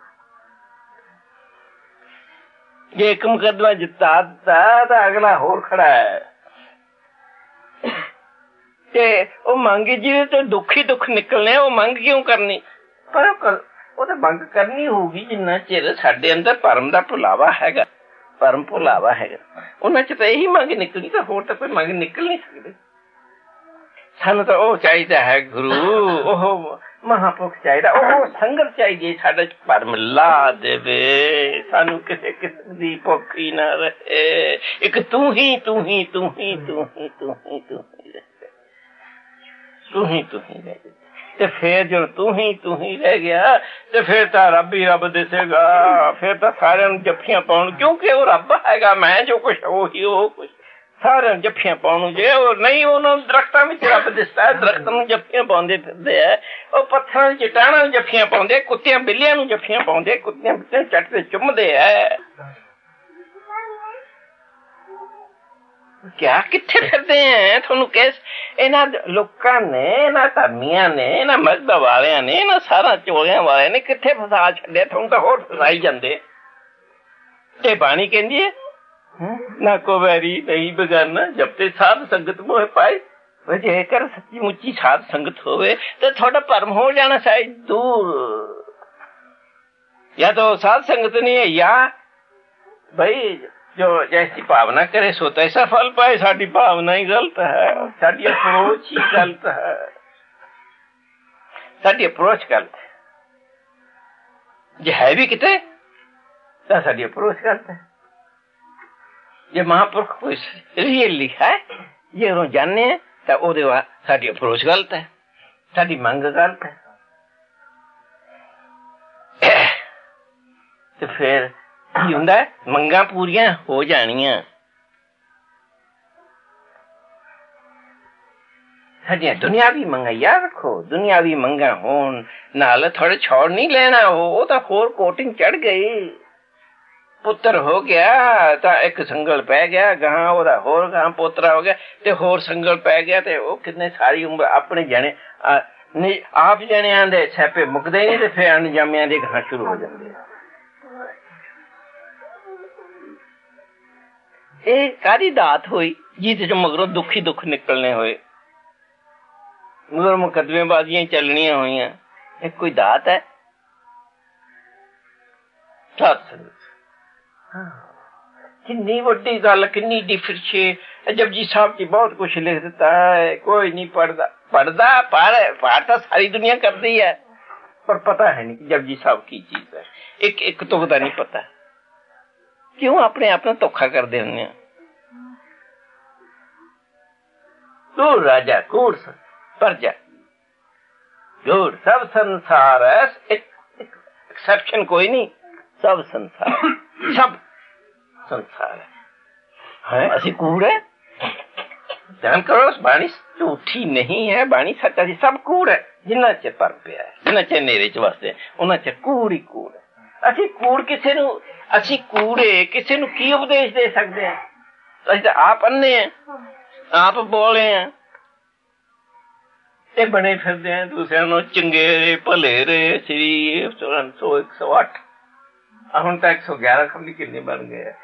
[SPEAKER 1] जे एक मुकदमा जिता दिता तां अगला होर खड़ा है, ते ओह मंग जिहदे ते दुख ही दुख निकलने, ओह मंग क्यों करनी? पर ओह तां मंग करनी होगी जिन्ना चिर साडे अंदर भरम दा भुलावा हैगा, परम भुलावा है। उन्हें तो यही मंग निकलनी, तो होर तो कोई मंग निकल नहीं सकती। सानू तो ओह चाहिदा है गुरु, ओह महापुरुष चाहिदा, ओह संगत चाहिए साडे भरम ला देवे, सानू किसी किस्म दी भुख ही ना रहे। एक तू ही तू ही तू ही तू ही तू ही तू ही रहे, तू ही तू ही रहे। ते फिर जो तू ही तू ही रह गया ते फिर तो रब ही रब दिसेगा, फिर तो सारे जफ्फियां पाउण, क्योंकि वो रब हैगा, मैं जो कुछ वो ही वो कुछ सारे जफ्फियां पाउण। जे वो नहीं उन्होंने दरख्तां विच रब दिसदा है, दरख्तां नूं जफ्फियां पाउंदे फिरदे है, वो पत्थरां चट्टानां नूं जफ्फियां पाउंदे, कुत्तियां बिल्लियां नूं जफ्फियां पाउंदे, कुत्तियां बिल्लियां चटदे चुम्मदे है। क्या किथे फिरदे हैं? थोनू किस इन्हां लोकां ने, इन्हां धर्मियां ने, इन्हां मजहब वालियां ने, इन्हां सारा चोलियां वाले ने किथे फसा छड्डिया? थोनू तां होर फसाई जांदे। ते बाणी कहंदी है ना को वैरी नहीं बेगाना, जब ते साध संगत मोह पाए। जेकर सच्ची मुच्ची साध संगत होवे तो थोड़ा भरम हो जाना शायद दूर। या तो साध संगत नहीं है, या भाई जो जैसी भावना करे सो तैसा फल पाए। साडी भावना ही गलत है, साडी अप्रोच ही गलत है। ਸਾਡੀ ਅਪਰੋਚ ਗਲਤ ਹੈ। ਜੇ ਹੈ ਵੀ ਕਿਤੇ ਤਾਂ ਸਾਡੀ ਅਪਰੋਚ ਗਲਤ ਹੈ। ਜੇ ਮਹਾਂਪੁਰਖ ਕੋਈ ਰੀਅਲ ਲਿਖਾ ਹੈ, ਜੇ ਉਹਨੂੰ ਜਾਣਦੇ ਹਾਂ ਤਾਂ ਉਹਦੇ ਬਾਅਦ ਸਾਡੀ ਅਪਰੋਚ ਗਲਤ ਹੈ, ਸਾਡੀ ਮੰਗ ਗਲਤ ਹੈ। ਤੇ ਫਿਰ ਕੀ ਹੁੰਦਾ, ਮੰਗਾਂ ਪੂਰੀਆਂ ਹੋ ਜਾਣੀਆਂ, ਸਾਡੀਆਂ ਦੁਨਿਆਵੀ ਮੰਗਾਂ ਯਾਦ ਰੱਖੋ, ਦੁਨਿਆਵੀ ਮੰਗਾਂ ਹੋਣ ਨਾਲ ਥੋੜੇ ਛੋੜ ਨਹੀਂ ਲੈਣਾ। ਉਹ ਤਾਂ ਹੋਰ ਕੋਟਿੰਗ ਚੜ ਗਈ, ਪੁੱਤਰ ਹੋ ਗਿਆ ਤਾਂ ਇੱਕ ਸੰਗਲ ਪੈ ਗਿਆ, ਗਾਂ ਉਹਦਾ ਹੋਰ ਗਾਂ ਪੋਤਰਾ ਹੋ ਗਿਆ ਤੇ ਹੋਰ ਸੰਗਲ ਪੈ ਗਿਆ, ਤੇ ਉਹ ਕਿੰਨੇ ਸਾਰੀ ਉਮਰ ਆਪਣੇ ਜਣੇ ਆਪ ਜਣਿਆਂ ਦੇ ਛਾਪੇ ਮੁੱਕਦੇ ਨਹੀਂ ਤੇ ਫਿਰ ਅਣਜਾਮਿਆਂ ਦੇ ਗਾਂ ਸ਼ੁਰੂ ਹੋ ਜਾਂਦੇ। ਇਹ ਕਾਹਦੀ ਦਾਤ ਹੋਈ ਜਿਹਦੇ ਚ ਮਗਰੋਂ ਦੁੱਖ ਹੀ ਦੁੱਖ ਨਿਕਲਣੇ ਹੋਏ, ਮਗਰ ਮੁਕੱਦਮੇਬਾਜ਼ੀਆਂ ਚੱਲਣੀਆਂ ਹੋਈਆਂ। ਇਹ ਕੋਈ ਦਾਤ ਹੈ? ਕਿੰਨੀ ਵੱਡੀ ਗੱਲ, ਕਿੰਨੀ ਡਿਫਰੈਂਸ਼ੀਏਟ। ਜਪਜੀ ਸਾਹਿਬ ਜੀ ਬਹੁਤ ਕੁਛ ਲਿਖ ਦਿੱਤਾ ਹੈ, ਕੋਈ ਨਹੀਂ ਪੜ੍ਹਦਾ। ਪੜ੍ਹਦਾ ਪਰ ਪਾਠ ਤਾਂ ਸਾਰੀ ਦੁਨੀਆ ਕਰਦੀ ਹੈ, ਪਰ ਪਤਾ ਹੈ ਨਹੀਂ ਜਪਜੀ ਸਾਹਿਬ ਕੀ ਚੀਜ਼ ਹੈ। ਇੱਕ ਇੱਕ ਤੁਕ ਦਾ ਨਹੀਂ ਪਤਾ। ਕਿਉਂ ਆਪਣੇ ਆਪ ਨੂੰ ਧੋਖਾ ਕਰਦੇ ਹੁੰਦੇ ਆ? ਕੂੜ ਰਾਜਾ ਕੂੜ ਪਰਜਾ, ਕੂੜ ਸਭ ਸੰਸਾਰ ਹੈ, ਐਕਸੈਪਸ਼ਨ ਕੋਈ ਨਹੀਂ, ਸਭ ਸੰਸਾਰ, ਸਭ ਸੰਸਾਰ ਹੈ। ਅਸੀਂ ਕੂੜ ਹੈ, ਧਿਆਨ ਕਰੋ। ਬਾਣੀ ਝੂਠੀ ਨਹੀਂ ਹੈ, ਬਾਣੀ ਸੱਚਾ ਜੀ। ਸਭ ਕੂੜ ਹੈ, ਜਿੰਨਾ ਚ ਪਰ ਪਿਆ ਹੈ, ਜਿੰਨਾ ਚ ਹਨੇਰੇ ਚ ਵਸਦੇ, ਉਹਨਾਂ ਚ ਕੂੜ ਹੀ ਕੂੜ ਹੈ। ਅਸੀਂ ਕੂੜ ਕਿਸੇ ਨੂੰ, ਅਸੀਂ ਕੂੜੇ ਕਿਸੇ ਨੂੰ ਕੀ ਉਪਦੇਸ਼ ਦੇ ਸਕਦੇ ਹਾਂ? ਅਸੀਂ ਤਾਂ ਆਪ ਅੰਨੇ ਆ, ਆਪ ਬੋਲੇ ਆ ਤੇ ਬਣੇ ਫਿਰਦੇ ਆ ਦੂਸਰਿਆਂ ਨੂੰ ਚੰਗੇ ਭਲੇ ਰਹੇ। ਸ੍ਰੀ ਸੌ ਇੱਕ ਸੌ ਅੱਠ ਹੁਣ ਤਾਂ ਇੱਕ ਸੌ ਗਿਆਰਾਂ ਖੰਡੀ ਕਿੰਨੇ ਬਣ ਗਏ,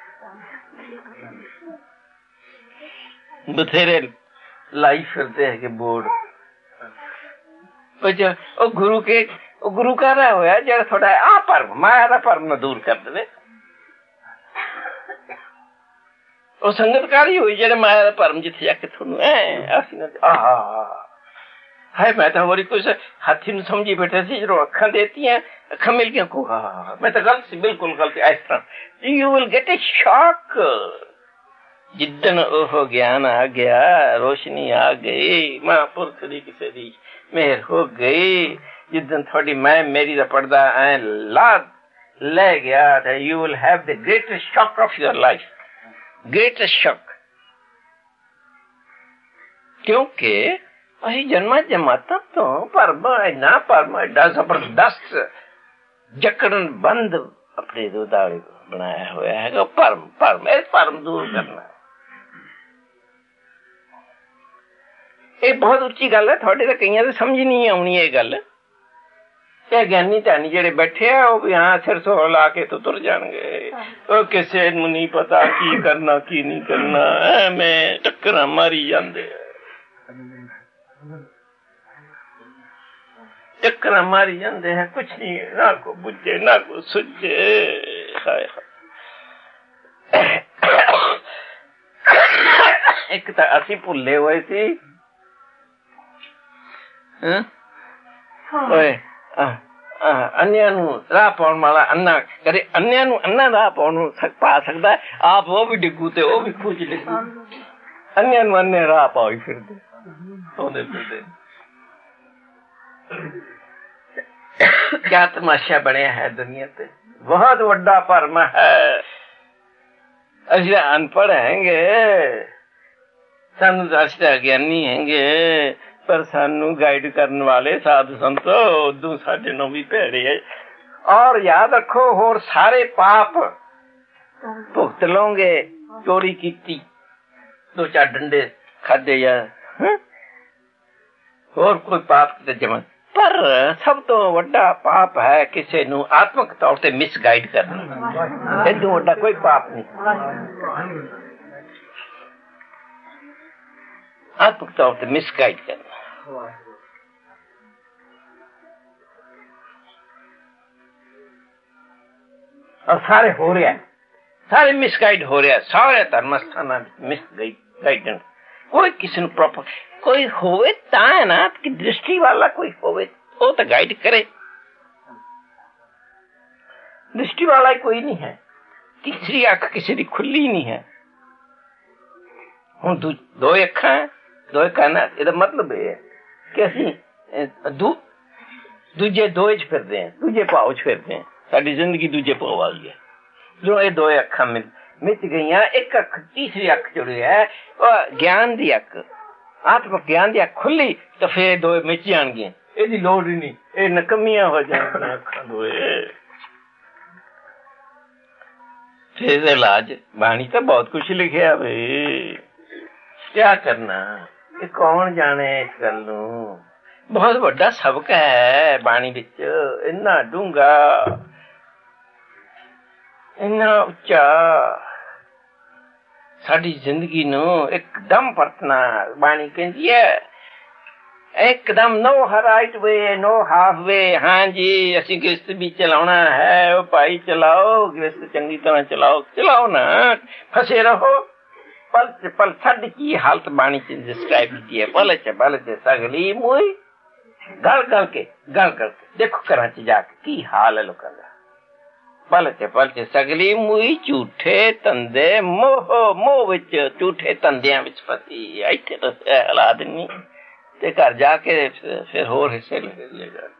[SPEAKER 1] ਬਥੇਰੇ ਲਾਈ ਫਿਰਦੇ ਹੈਗੇ ਬੋਰਡ। ਉਹ ਗੁਰੂ ਕੇ ਉਹ ਗੁਰੂ ਕਾ ਰਿਹਾ ਹੋਇਆ ਜਿਹੜਾ ਤੁਹਾਡਾ ਆਹ ਭਰਮ, ਮਾਇਆ ਦਾ ਭਰਮ ਨੂੰ ਦੂਰ ਕਰ ਦੇਵੇ। ਉਹ ਸੰਗਤਕਾਰੀ ਹੋਈ ਜਿਹੜੇ ਮਾਇਆ ਦਾ ਭਰਮ ਜਿੱਥੇ ਜਾ ਕੇ ਤੁਹਾਨੂੰ ਐ ਅਸੀਂ ਨਾ ਆਹ ਹਾਏ ਮੈਂ ਤਾਂ ਹੋਰ ਕੁਛ ਹਾਥੀ ਨੂੰ ਸਮਝੀ ਬੈਠਾ ਸੀ, ਜਦੋਂ ਅੱਖਾਂ ਦੇਤੀਆਂ ਅੱਖਾਂ ਮਿਲ ਗਈਆਂ ਕੋ ਹਾਂ ਮੈਂ ਤਾਂ ਗਲਤ ਸੀ, ਬਿਲਕੁਲ ਗਲਤ। ਇਸ ਤਰ੍ਹਾਂ ਯੂ ਵਿਲ ਗੈਟ ਏ ਸ਼ੌਕ। ਜਿੱਦਣ ਉਹ ਗਿਆਨ ਆ ਗਿਆ, ਰੋਸ਼ਨੀ ਆ ਗਈ, ਮਹਾਂਪੁਰਖ ਦੀ ਕਿਸੇ ਦੀ ਮਿਹਰ ਹੋ ਗਈ, ਜਿੱਦਣ ਤੁਹਾਡੀ ਮੈਂ ਮੇਰੀ ਦਾ ਪੜਦਾ ਐ ਲਾ ਲੈ ਗਿਆ, ਤਾਂ you will have the greatest shock of your life, greatest shock. ਕਿਉਂਕਿ ਅਸੀਂ ਜਨਮਾਂ ਜਮਾਤਾਂ ਤੋਂ ਭਰਮ, ਇੰਨਾ ਭਰਮ, ਐਡਾ ਜ਼ਬਰਦਸਤ ਜਕੜਨ ਬੰਦ ਆਪਣੇ ਦੁਦਾ ਬਣਾਇਆ ਹੋਇਆ ਹੈਗਾ। ਭਰਮ ਭਰਮ ਇਹ ਭਰਮ ਦੂਰ ਕਰਨਾ, ਇਹ ਬਹੁਤ ਉੱਚੀ ਗੱਲ ਹੈ। ਤੁਹਾਡੇ ਤਾਂ ਕਈਆਂ ਦੇ ਸਮਝ ਨਹੀਂ ਆਉਣੀ ਇਹ ਗੱਲ। ਇਹ ਗਿਆਨੀ ਧਿਆਨੀ ਜਿਹੜੇ ਬੈਠੇ ਆ ਉਹ ਵੀ ਹਾਂ ਸਿਰ ਸੋ ਲਾ ਕੇ ਤੋਂ ਤੁਰ ਜਾਣਗੇ। ਉਹ ਕਿਸੇ ਨੂੰ ਨਹੀਂ ਪਤਾ ਕੀ ਕਰਨਾ ਕੀ ਨਹੀਂ ਕਰਨਾ, ਐਵੇਂ ਟੱਕਰਾਂ ਮਾਰੀ ਜਾਂਦੇ ਆ, ਟੱਕਰਾਂ ਮਾਰੀ ਜਾਂਦੇ ਹੈ, ਕੁਛ ਨਹੀਂ, ਨਾ ਕੋ ਬੁੱਝੇ ਨਾ ਕੋ ਸੁਝੇ। ਹਾਏ ਇੱਕ ਤਾਂ ਅਸੀਂ ਭੁੱਲੇ ਹੋਏ ਸੀ ਓਏ ਅੰਨਿਆਂ ਨੂੰ ਰਾਹ ਪਾਉਣ ਵਾਲਾ ਅੰਨਾ ਕਦੇ ਅੰਨਿਆਂ ਨੂੰ ਅੰਨਾ ਰਾਹ ਪਾਉਣ ਨੂੰ ਪਾ ਸਕਦਾ, ਆਪ ਉਹ ਵੀ ਡਿੱਗੂ ਤੇ ਉਹ ਵੀ ਖੂਜ ਡਿੱਗੂ। ਅੰਨਿਆਂ ਨੂੰ ਅੰਨੇ ਰਾਹ ਪਾਈ ਫਿਰਦੇ ਸੌਂਦੇ ਫਿਰਦੇ। ਕਿਆ ਤਮਾਸ਼ਾ ਬਣਿਆ ਹੈ ਦੁਨੀਆ ਤੇ, ਬਹੁਤ ਵੱਡਾ ਭਰਮ ਹੈ। ਅਸੀਂ ਅਨਪੜ੍ਹ ਹੈਗੇ, ਸਾਨੂੰ ਦੱਸਦਾ ਗਿਆਨੀ ਹੈਗੇ, ਪਰ ਸਾਨੂੰ ਗਾਈਡ ਕਰਨ ਵਾਲੇ ਸਾਧੂ ਸੰਤ ਉਦੋਂ ਸਾਡੇ ਨੂੰ ਵੀ ਭੈੜੇ ਹੈ। ਔਰ ਯਾਦ ਰੱਖੋ ਹੋਰ ਸਾਰੇ ਪਾਪ ਭੁਗਤ ਲਓਗੇ। ਚੋਰੀ ਕੀਤੀ, ਦੋ ਚਾਰ ਡੰਡੇ ਖਾਦੇ ਜਾਂ ਹੋਰ ਕੋਈ ਪਾਪ ਤੇ ਜਮਨ, ਪਰ ਸਭ ਤੋਂ ਵੱਡਾ ਪਾਪ ਹੈ ਕਿਸੇ ਨੂੰ ਆਤਮਕ ਤੌਰ ਤੇ ਮਿਸਗਾਈਡ ਕਰਨਾ। ਇਦੋਂ ਵੱਡਾ ਕੋਈ ਪਾਪ ਨਹੀਂ। ਆਤਮਕ ਤੌਰ ਤੇ ਮਿਸਗਾਈਡ ਕਰਨਾ। ਔਰ ਸਾਰੇ ਹੋ ਰਿਹਾ, ਸਾਰੇ ਮਿਸਗਾਈਡ ਹੋ ਰਿਹਾ, ਸਾਰੇ ਧਰਮ ਸਥਾਨਾਂ ਮਿਸਗਾਈਡੈਂਸ। ਕੋਈ ਕਿਸੇ ਨੂੰ ਪ੍ਰੋਪਰ ਕੋਈ ਹੋਵੇ ਤਾਂ ਨਾ ਕਿ ਦ੍ਰਿਸ਼ਟੀ ਵਾਲਾ ਕੋਈ ਹੋਵੇ वो तो गाइड करे। दृष्टि वाला कोई नहीं है, तीसरी अख किसी की खुली नहीं है। हुण दो अखा है, दो काना, ਇਹਦਾ मतलब ਇਹ ਹੈ कि ਅਸੀਂ ਦੂ ਦੂਜੇ ਦੋ ਚ ਫਿਰਦੇ ਹਾਂ, ਦੂਜੇ ਭਾਵ ਚ ਫਿਰਦੇ ਹਾਂ। ਸਾਡੀ ਜ਼ਿੰਦਗੀ ਦੂਜੇ ਭਾਵ ਆ ਗਈ ਹੈ। ਜੋ ਇਹ ਦੋ ਅੱਖਾਂ ਮਿਲ ਮਿਚ ਗਈਆਂ, ਇੱਕ ਅੱਖ ਤੀਸਰੀ ਅੱਖ ਜਿਹੜੀ ਹੈ ਉਹ ਗਿਆਨ ਦੀ ਅੱਖ, ਆਤਮਕ ਗਿਆਨ ਦੀ ਅੱਖ ਖੁੱਲੀ ਤਾਂ ਫੇਰ ਦੋ ਮਿਚ ਜਾਣਗੀਆਂ। ਇਹਦੀ ਲੋੜ ਹੀ ਨਹੀਂ, ਇਹ ਨਕਮੀਆਂ ਹੋ ਜਾਣਗੀਆਂ ਅੱਖਾਂ ਦੋਏ। ਫਿਰ ਇਲਾਜ ਬਾਣੀ ਤਾਂ ਬਹੁਤ ਕੁਛ ਲਿਖਿਆ ਵੇ, ਕਿਆ ਕਰਨਾ ਇਹ ਕੌਣ ਜਾਣੇ ਇਸ ਗੱਲ ਨੂੰ। ਬਹੁਤ ਵੱਡਾ ਸਬਕ ਹੈ ਬਾਣੀ ਵਿੱਚ, ਇੰਨਾ ਡੂੰਘਾ, ਇੰਨਾ ਉੱਚਾ, ਸਾਡੀ ਜ਼ਿੰਦਗੀ ਨੂੰ ਇੱਕਦਮ ਪਰਤਣਾ। ਬਾਣੀ ਕਹਿੰਦੀ ਹੈ ਇੱਕਦਮ, ਨੋ ਰਾਈਟ ਵੇ, ਨੋ ਹਾਫ ਵੇ। ਹਾਂਜੀ ਅਸੀਂ ਗ੍ਰਸਤ ਵੀ ਚਲਾਉਣਾ ਹੈ, ਉਹ ਭਾਈ ਚਲਾਓ ਗ੍ਰਸਤ, ਚੰਗੀ ਤਰ੍ਹਾਂ ਚਲਾਓ, ਚਲਾਓ ਨਾ, ਫਸੇ ਰਹੋ। ਪਲ ਚ ਪਲ ਸਾਡੀ ਕੀ ਹਾਲਤ ਬਾਣੀ ਚ ਡਿਸਕ੍ਰਾਈਬ ਕੀਤੀ ਹੈ, ਪਲ ਚ ਪਲ ਚ ਸਗਲੀ ਮੂਈ, ਗਲ ਗਲ ਕੇ ਗਲ ਗਲ ਕੇ ਦੇਖੋ ਘਰਾਂ ਚ ਜਾ ਕੇ ਕੀ ਹਾਲ ਹੈ ਲੋਕਾਂ ਦਾ। ਪਲ ਚ ਪਲ ਚ ਸਗਲੀ ਮੂਈ, ਝੂਠੇ ਧੰਦੇ ਮੋਹ, ਮੋਹ ਵਿੱਚ ਝੂਠੇ ਧੰਦਿਆਂ ਵਿੱਚ ਫਸੀ। ਇੱਥੇ ਤਾਂ ਹਾਲਾਤ ਨਹੀਂ, ਤੇ ਘਰ ਜਾ ਕੇ ਫਿਰ ਹੋਰ ਹਿੱਸੇ ਲੈ ਜਾ।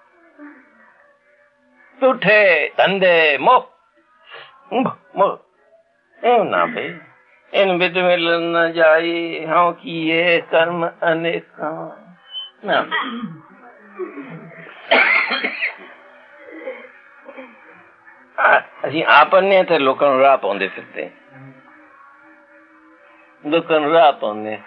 [SPEAKER 1] ਝੂਠੇ ਧੰਦੇ ਮੋਹ ਮੋਹ, ਇਹ ਨਾ ਬਈ ਇਹਨੂੰ ਬਿਦ ਮਿਲਣ ਨਾ ਜਾਈ, ਹਾਂ ਕੀਏ ਕਰਮ ਅਨੇਕਾਂ ਨਾ। ਅਸੀਂ ਆਪ ਨੇ ਤੇ ਲੋਕਾਂ ਨੂੰ ਰਾਹ ਪਾਉਂਦੇ ਫਿਰਦੇ, ਲੋਕਾਂ ਨੂੰ ਰਾਹ ਪਾਉਂਦੇ।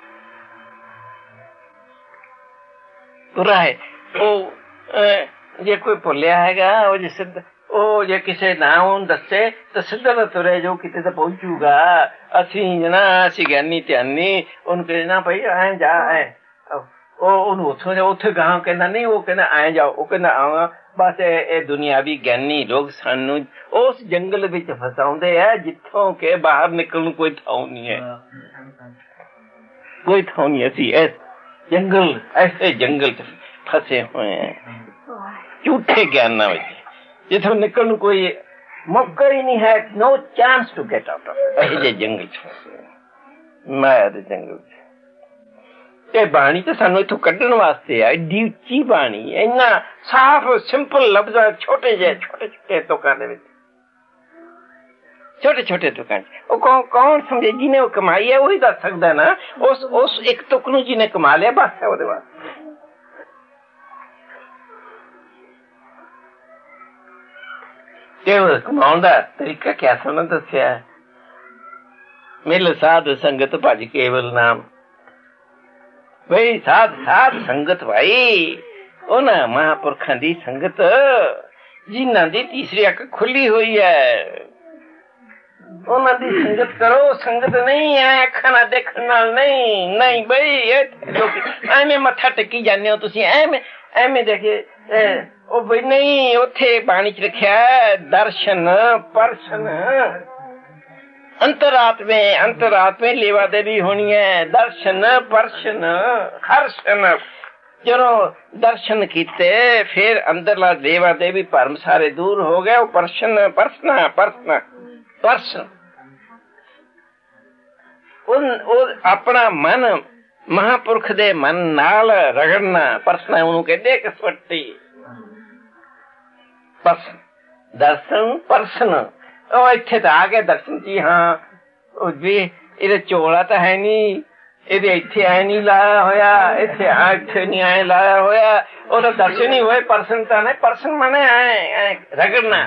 [SPEAKER 1] ਰਾਹ ਉਹ ਜੇ ਕੋਈ ਭੁੱਲਿਆ ਹੈਗਾ, ਉਹ ਜੇ ਸਿੱਧ, ਉਹ ਜੇ ਕਿਸੇ ਨਾ ਉਹਨੂੰ ਦੱਸੇ ਤਾਂ ਸਿੱਧਾ ਨਾ ਤੁਰੇ ਜੋ ਕਿਤੇ ਤਾਂ ਪਹੁੰਚੂਗਾ। ਅਸੀਂ ਨਾ ਅਸੀਂ ਗਿਆਨੀ ਧਿਆਨੀ ਉਹਨੂੰ ਕਹਿੰਦੇ ਨਾ ਭਾਈ ਐਂ ਜਾ, ਐ ਉਹ ਉਹਨੂੰ ਉੱਥੋਂ ਉੱਥੇ ਗਾਂ ਕਹਿੰਦਾ ਨਹੀਂ, ਉਹ ਕਹਿੰਦਾ ਐਂ ਜਾਓ, ਉਹ ਕਹਿੰਦਾ ਆਵਾਂ। ਬਸ ਇਹ ਦੁਨਿਆਵੀ ਗਿਆਨੀ ਲੋਕ ਸਾਨੂੰ ਉਸ ਜੰਗਲ ਵਿੱਚ ਫਸਾਉਂਦੇ ਹੈ ਜਿੱਥੋਂ ਕਿ ਬਾਹਰ ਨਿਕਲਣ ਨੂੰ ਕੋਈ ਥਾਂ ਨਹੀਂ ਹੈ, ਕੋਈ ਥਾਂ ਨਹੀਂ। ਅਸੀਂ ਇਸ ਜੰਗਲ, ਐਸੇ ਜੰਗਲ ਚ ਫਸੇ ਹੋਏ ਹੈ ਝੂਠੇ ਗਿਆਨਾਂ ਵਿੱਚ, ਜਿੱਥੋਂ ਨਿਕਲਣ ਨੂੰ ਕੋਈ ਮੌਕਾ ਹੀ ਨਹੀਂ ਹੈ। No chance to get out of ਇਹ ਜਿਹੇ ਜੰਗਲ ਚ ਫਸੇ, ਮਾਇਆ ਦੇ ਜੰਗਲ ਚ। ਇਹ ਬਾਣੀ ਤਾਂ ਸਾਨੂੰ ਇੱਥੋਂ ਕੱਢਣ ਵਾਸਤੇ ਆ। ਏਡੀ ਉੱਚੀ ਬਾਣੀ, ਇੰਨਾ ਸਾਫ਼ ਸਿੰਪਲ ਲਫ਼ਜ਼ਾਂ, ਛੋਟੇ ਜਿਹੇ ਛੋਟੇ ਛੋਟੇ ਤੁਕਾਂ ਦੇ ਵਿੱਚ, ਛੋਟੇ ਛੋਟੇ ਤੁਕਾਂ ਚ। ਉਹ ਕੌਣ ਕੌਣ ਸਮਝੇ? ਜਿਹਨੇ ਉਹ ਕਮਾਈ ਹੈ ਉਹੀ ਦੱਸ ਸਕਦਾ ਨਾ। ਉਸ ਉਸ ਇੱਕ ਤੁਕ ਨੂੰ ਜਿਹਨੇ ਕਮਾ ਲਿਆ ਬਸ ਹੈ ਉਹਦੇ ਵਾਸਤੇ। ਤੇ ਉਹ ਕਮਾਉਣ ਦਾ ਤਰੀਕਾ ਕਿਆ ਸਾਨੂੰ ਦੱਸਿਆ? ਮਿਲ ਸਾਧ ਸੰਗਤ ਭਜ ਕੇਵਲ ਨਾਮ। ਬਈ ਸਾਧ ਸਾਧ ਸੰਗਤ ਭਾਈ, ਉਹਨਾਂ ਮਹਾਂਪੁਰਖਾਂ ਦੀ ਸੰਗਤ ਜਿਨ੍ਹਾਂ ਦੀ ਤੀਸਰੀ ਅੱਖ ਖੁੱਲੀ ਹੋਈ ਹੈ, ਉਹਨਾਂ ਦੀ ਸੰਗਤ ਕਰੋ। ਸੰਗਤ ਨਹੀਂ ਹੈ ਅੱਖਾਂ ਨਾਲ ਦੇਖਣ ਨਾਲ, ਨਹੀਂ ਨਹੀਂ ਬਈ। ਐਵੇਂ ਮੱਥਾ ਟੇਕੀ ਜਾਂਦੇ ਹੋ ਤੁਸੀਂ, ਐਵੇਂ ਐਵੇਂ ਦੇਖੇ ਉਹ ਬਈ ਨਹੀਂ। ਉੱਥੇ ਬਾਣੀ ਚ ਲਿਖਿਆ ਦਰਸ਼ਨ ਪਰਸ਼ਨ, ਅੰਤਰਾਤਮੇ ਅੰਤਰਾਤਮੇ ਲੇਵਾ ਦੇਵੀ ਹੋਣੀ ਹੈ। ਦਰਸ਼ਨ ਪਰਸ਼ਨ ਹਰਸ਼ਨ, ਜਦੋਂ ਦਰਸ਼ਨ ਕੀਤੇ ਫਿਰ ਅੰਦਰਲਾ ਦੇਵਾ ਦੇਵੀ ਭਰਮ ਸਾਰੇ ਦੂਰ ਹੋ ਗਏ। ਉਹ ਪਰਸ਼ਨ ਪਰਸਨਾ ਪਰਸਨਾ ਪਰਸਨ, ਉਹ ਆਪਣਾ ਮਨ ਮਹਾਂਪੁਰਖ ਦੇ ਮਨ ਨਾਲ ਰਗੜਨਾ। ਪਰਸਨਾ ਉਹਨੂੰ ਕਹਿੰਦੇ ਕਸਵੱਟੀ। ਪਰਸਨ ਦਰਸ਼ਨ ਪਰਸਨ, ਉਹ ਇੱਥੇ ਤਾਂ ਆ ਗਿਆ ਦਰਸ਼ਨ ਜੀ। ਹਾਂ ਉਹ ਵੀ ਇਹਦੇ ਝੋਲਾ ਤਾਂ ਹੈ ਨੀ, ਇਹਦੇ ਇੱਥੇ ਐ ਨੀ ਲਾਇਆ ਹੋਇਆ, ਇੱਥੇ ਆ ਇੱਥੇ ਨੀ ਐ ਲਾਇਆ ਹੋਇਆ, ਉਹਦਾ ਦਰਸ਼ਨ ਹੀ ਹੋਏ। ਪਰਸਨ ਤਾਂ ਨਹੀਂ, ਪਰਸਨ ਮਨੇ ਐ ਰਗੜਨਾ,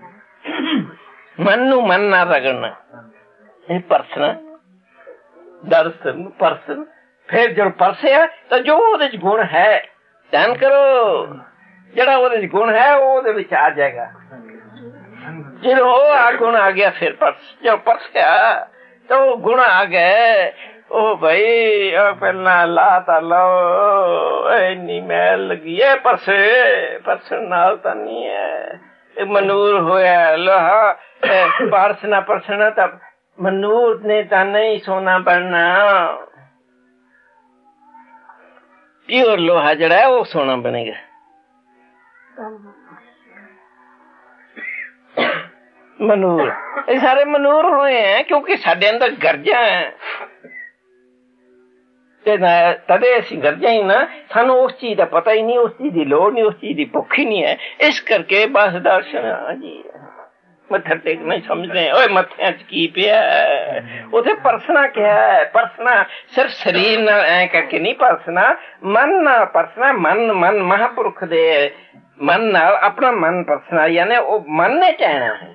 [SPEAKER 1] ਮਨ ਨੂੰ ਮਨ ਨਾਲ ਰਗੜਨਾ, ਇਹ ਪਰਸਨ ਦਰਸ਼ਨ ਪਰਸਨ। ਫਿਰ ਜਦੋਂ ਪਰਸਿਆ ਤਾਂ ਜੋ ਉਹਦੇ ਚ ਗੁਣ ਹੈ ਧਿਆਨ ਕਰੋ, ਜਿਹੜਾ ਉਹਦੇ ਚ ਗੁਣ ਹੈ ਉਹ ਉਹਦੇ ਵਿੱਚ ਆ ਜਾਏਗਾ। ਜਦੋਂ ਉਹ ਆ ਗੁਣ ਆ ਗਿਆ ਫਿਰ ਪਰਸ, ਜਦੋਂ ਪਰਸਿਆ ਤਾਂ ਉਹ ਗੁਣ ਆ ਗਏ। ਉਹ ਭਾਈ ਪਹਿਲਾਂ ਲਾ ਤਾਂ ਲਓ, ਇੰਨੀ ਮੈਲ ਲੱਗੀ ਹੈ ਪਰਸੇ, ਪਰਸਨ ਨਾਲ ਤਾਂ ਨਹੀਂ ਹੈ। ਇਹ ਮਨੂਰ ਹੋਇਆ ਲੋਹਾ, ਪਰਸਨਾ ਪਰਸਨਾ ਤਾਂ ਮਨੂਰ ਨੇ ਤਾਂ ਨਹੀਂ ਸੋਨਾ ਬਣਨਾ। ਪਿਓਰ ਲੋਹਾ ਜਿਹੜਾ ਉਹ ਸੋਨਾ ਬਣੇਗਾ। मनूर ये सारे मनूर हुए हैं क्योंकि साडे अंदर गरजा है तदे असीं गरजा ही ना सानू उस चीज का पता ही नहीं उस चीज की लोड़ नहीं उस चीज की भुख ही नहीं है इस करके बस दर्शन हाँ जी मत्था टेकना समझते हैं मत्थे च की पिया उथे परसना क्या है परसना सिर्फ शरीर नाल ऐ करके नहीं परसना मन नाल परसना मन मन महापुरुष दे मन नाल अपना मन परसना यानी वो मन ने टहना है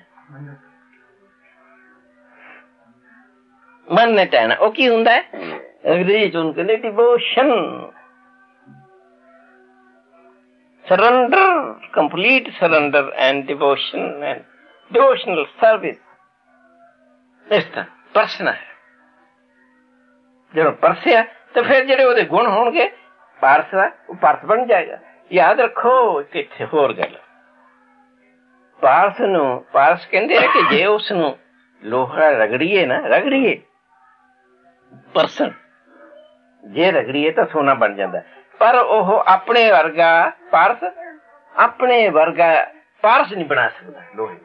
[SPEAKER 1] मन ने टहना वो की हुंदा है अंग्रेजी च उनके लिए devotion surrender complete surrender and devotion and devotional service इस तरह परसना है जो परसिया तो फिर जेडे ओदे गुण होणगे पारस दा वो पारस बन जाएगा याद रखो कि होर गल पारस नू पारस कहंदे है कि जे उस नू लोहा रगड़ीए ना रगड़ीए परसन जे रगड़ीए तो सोना बन जाता पर ओह अपने वर्गा पारस अपने वर्गा पारस नहीं बना सकता लोहे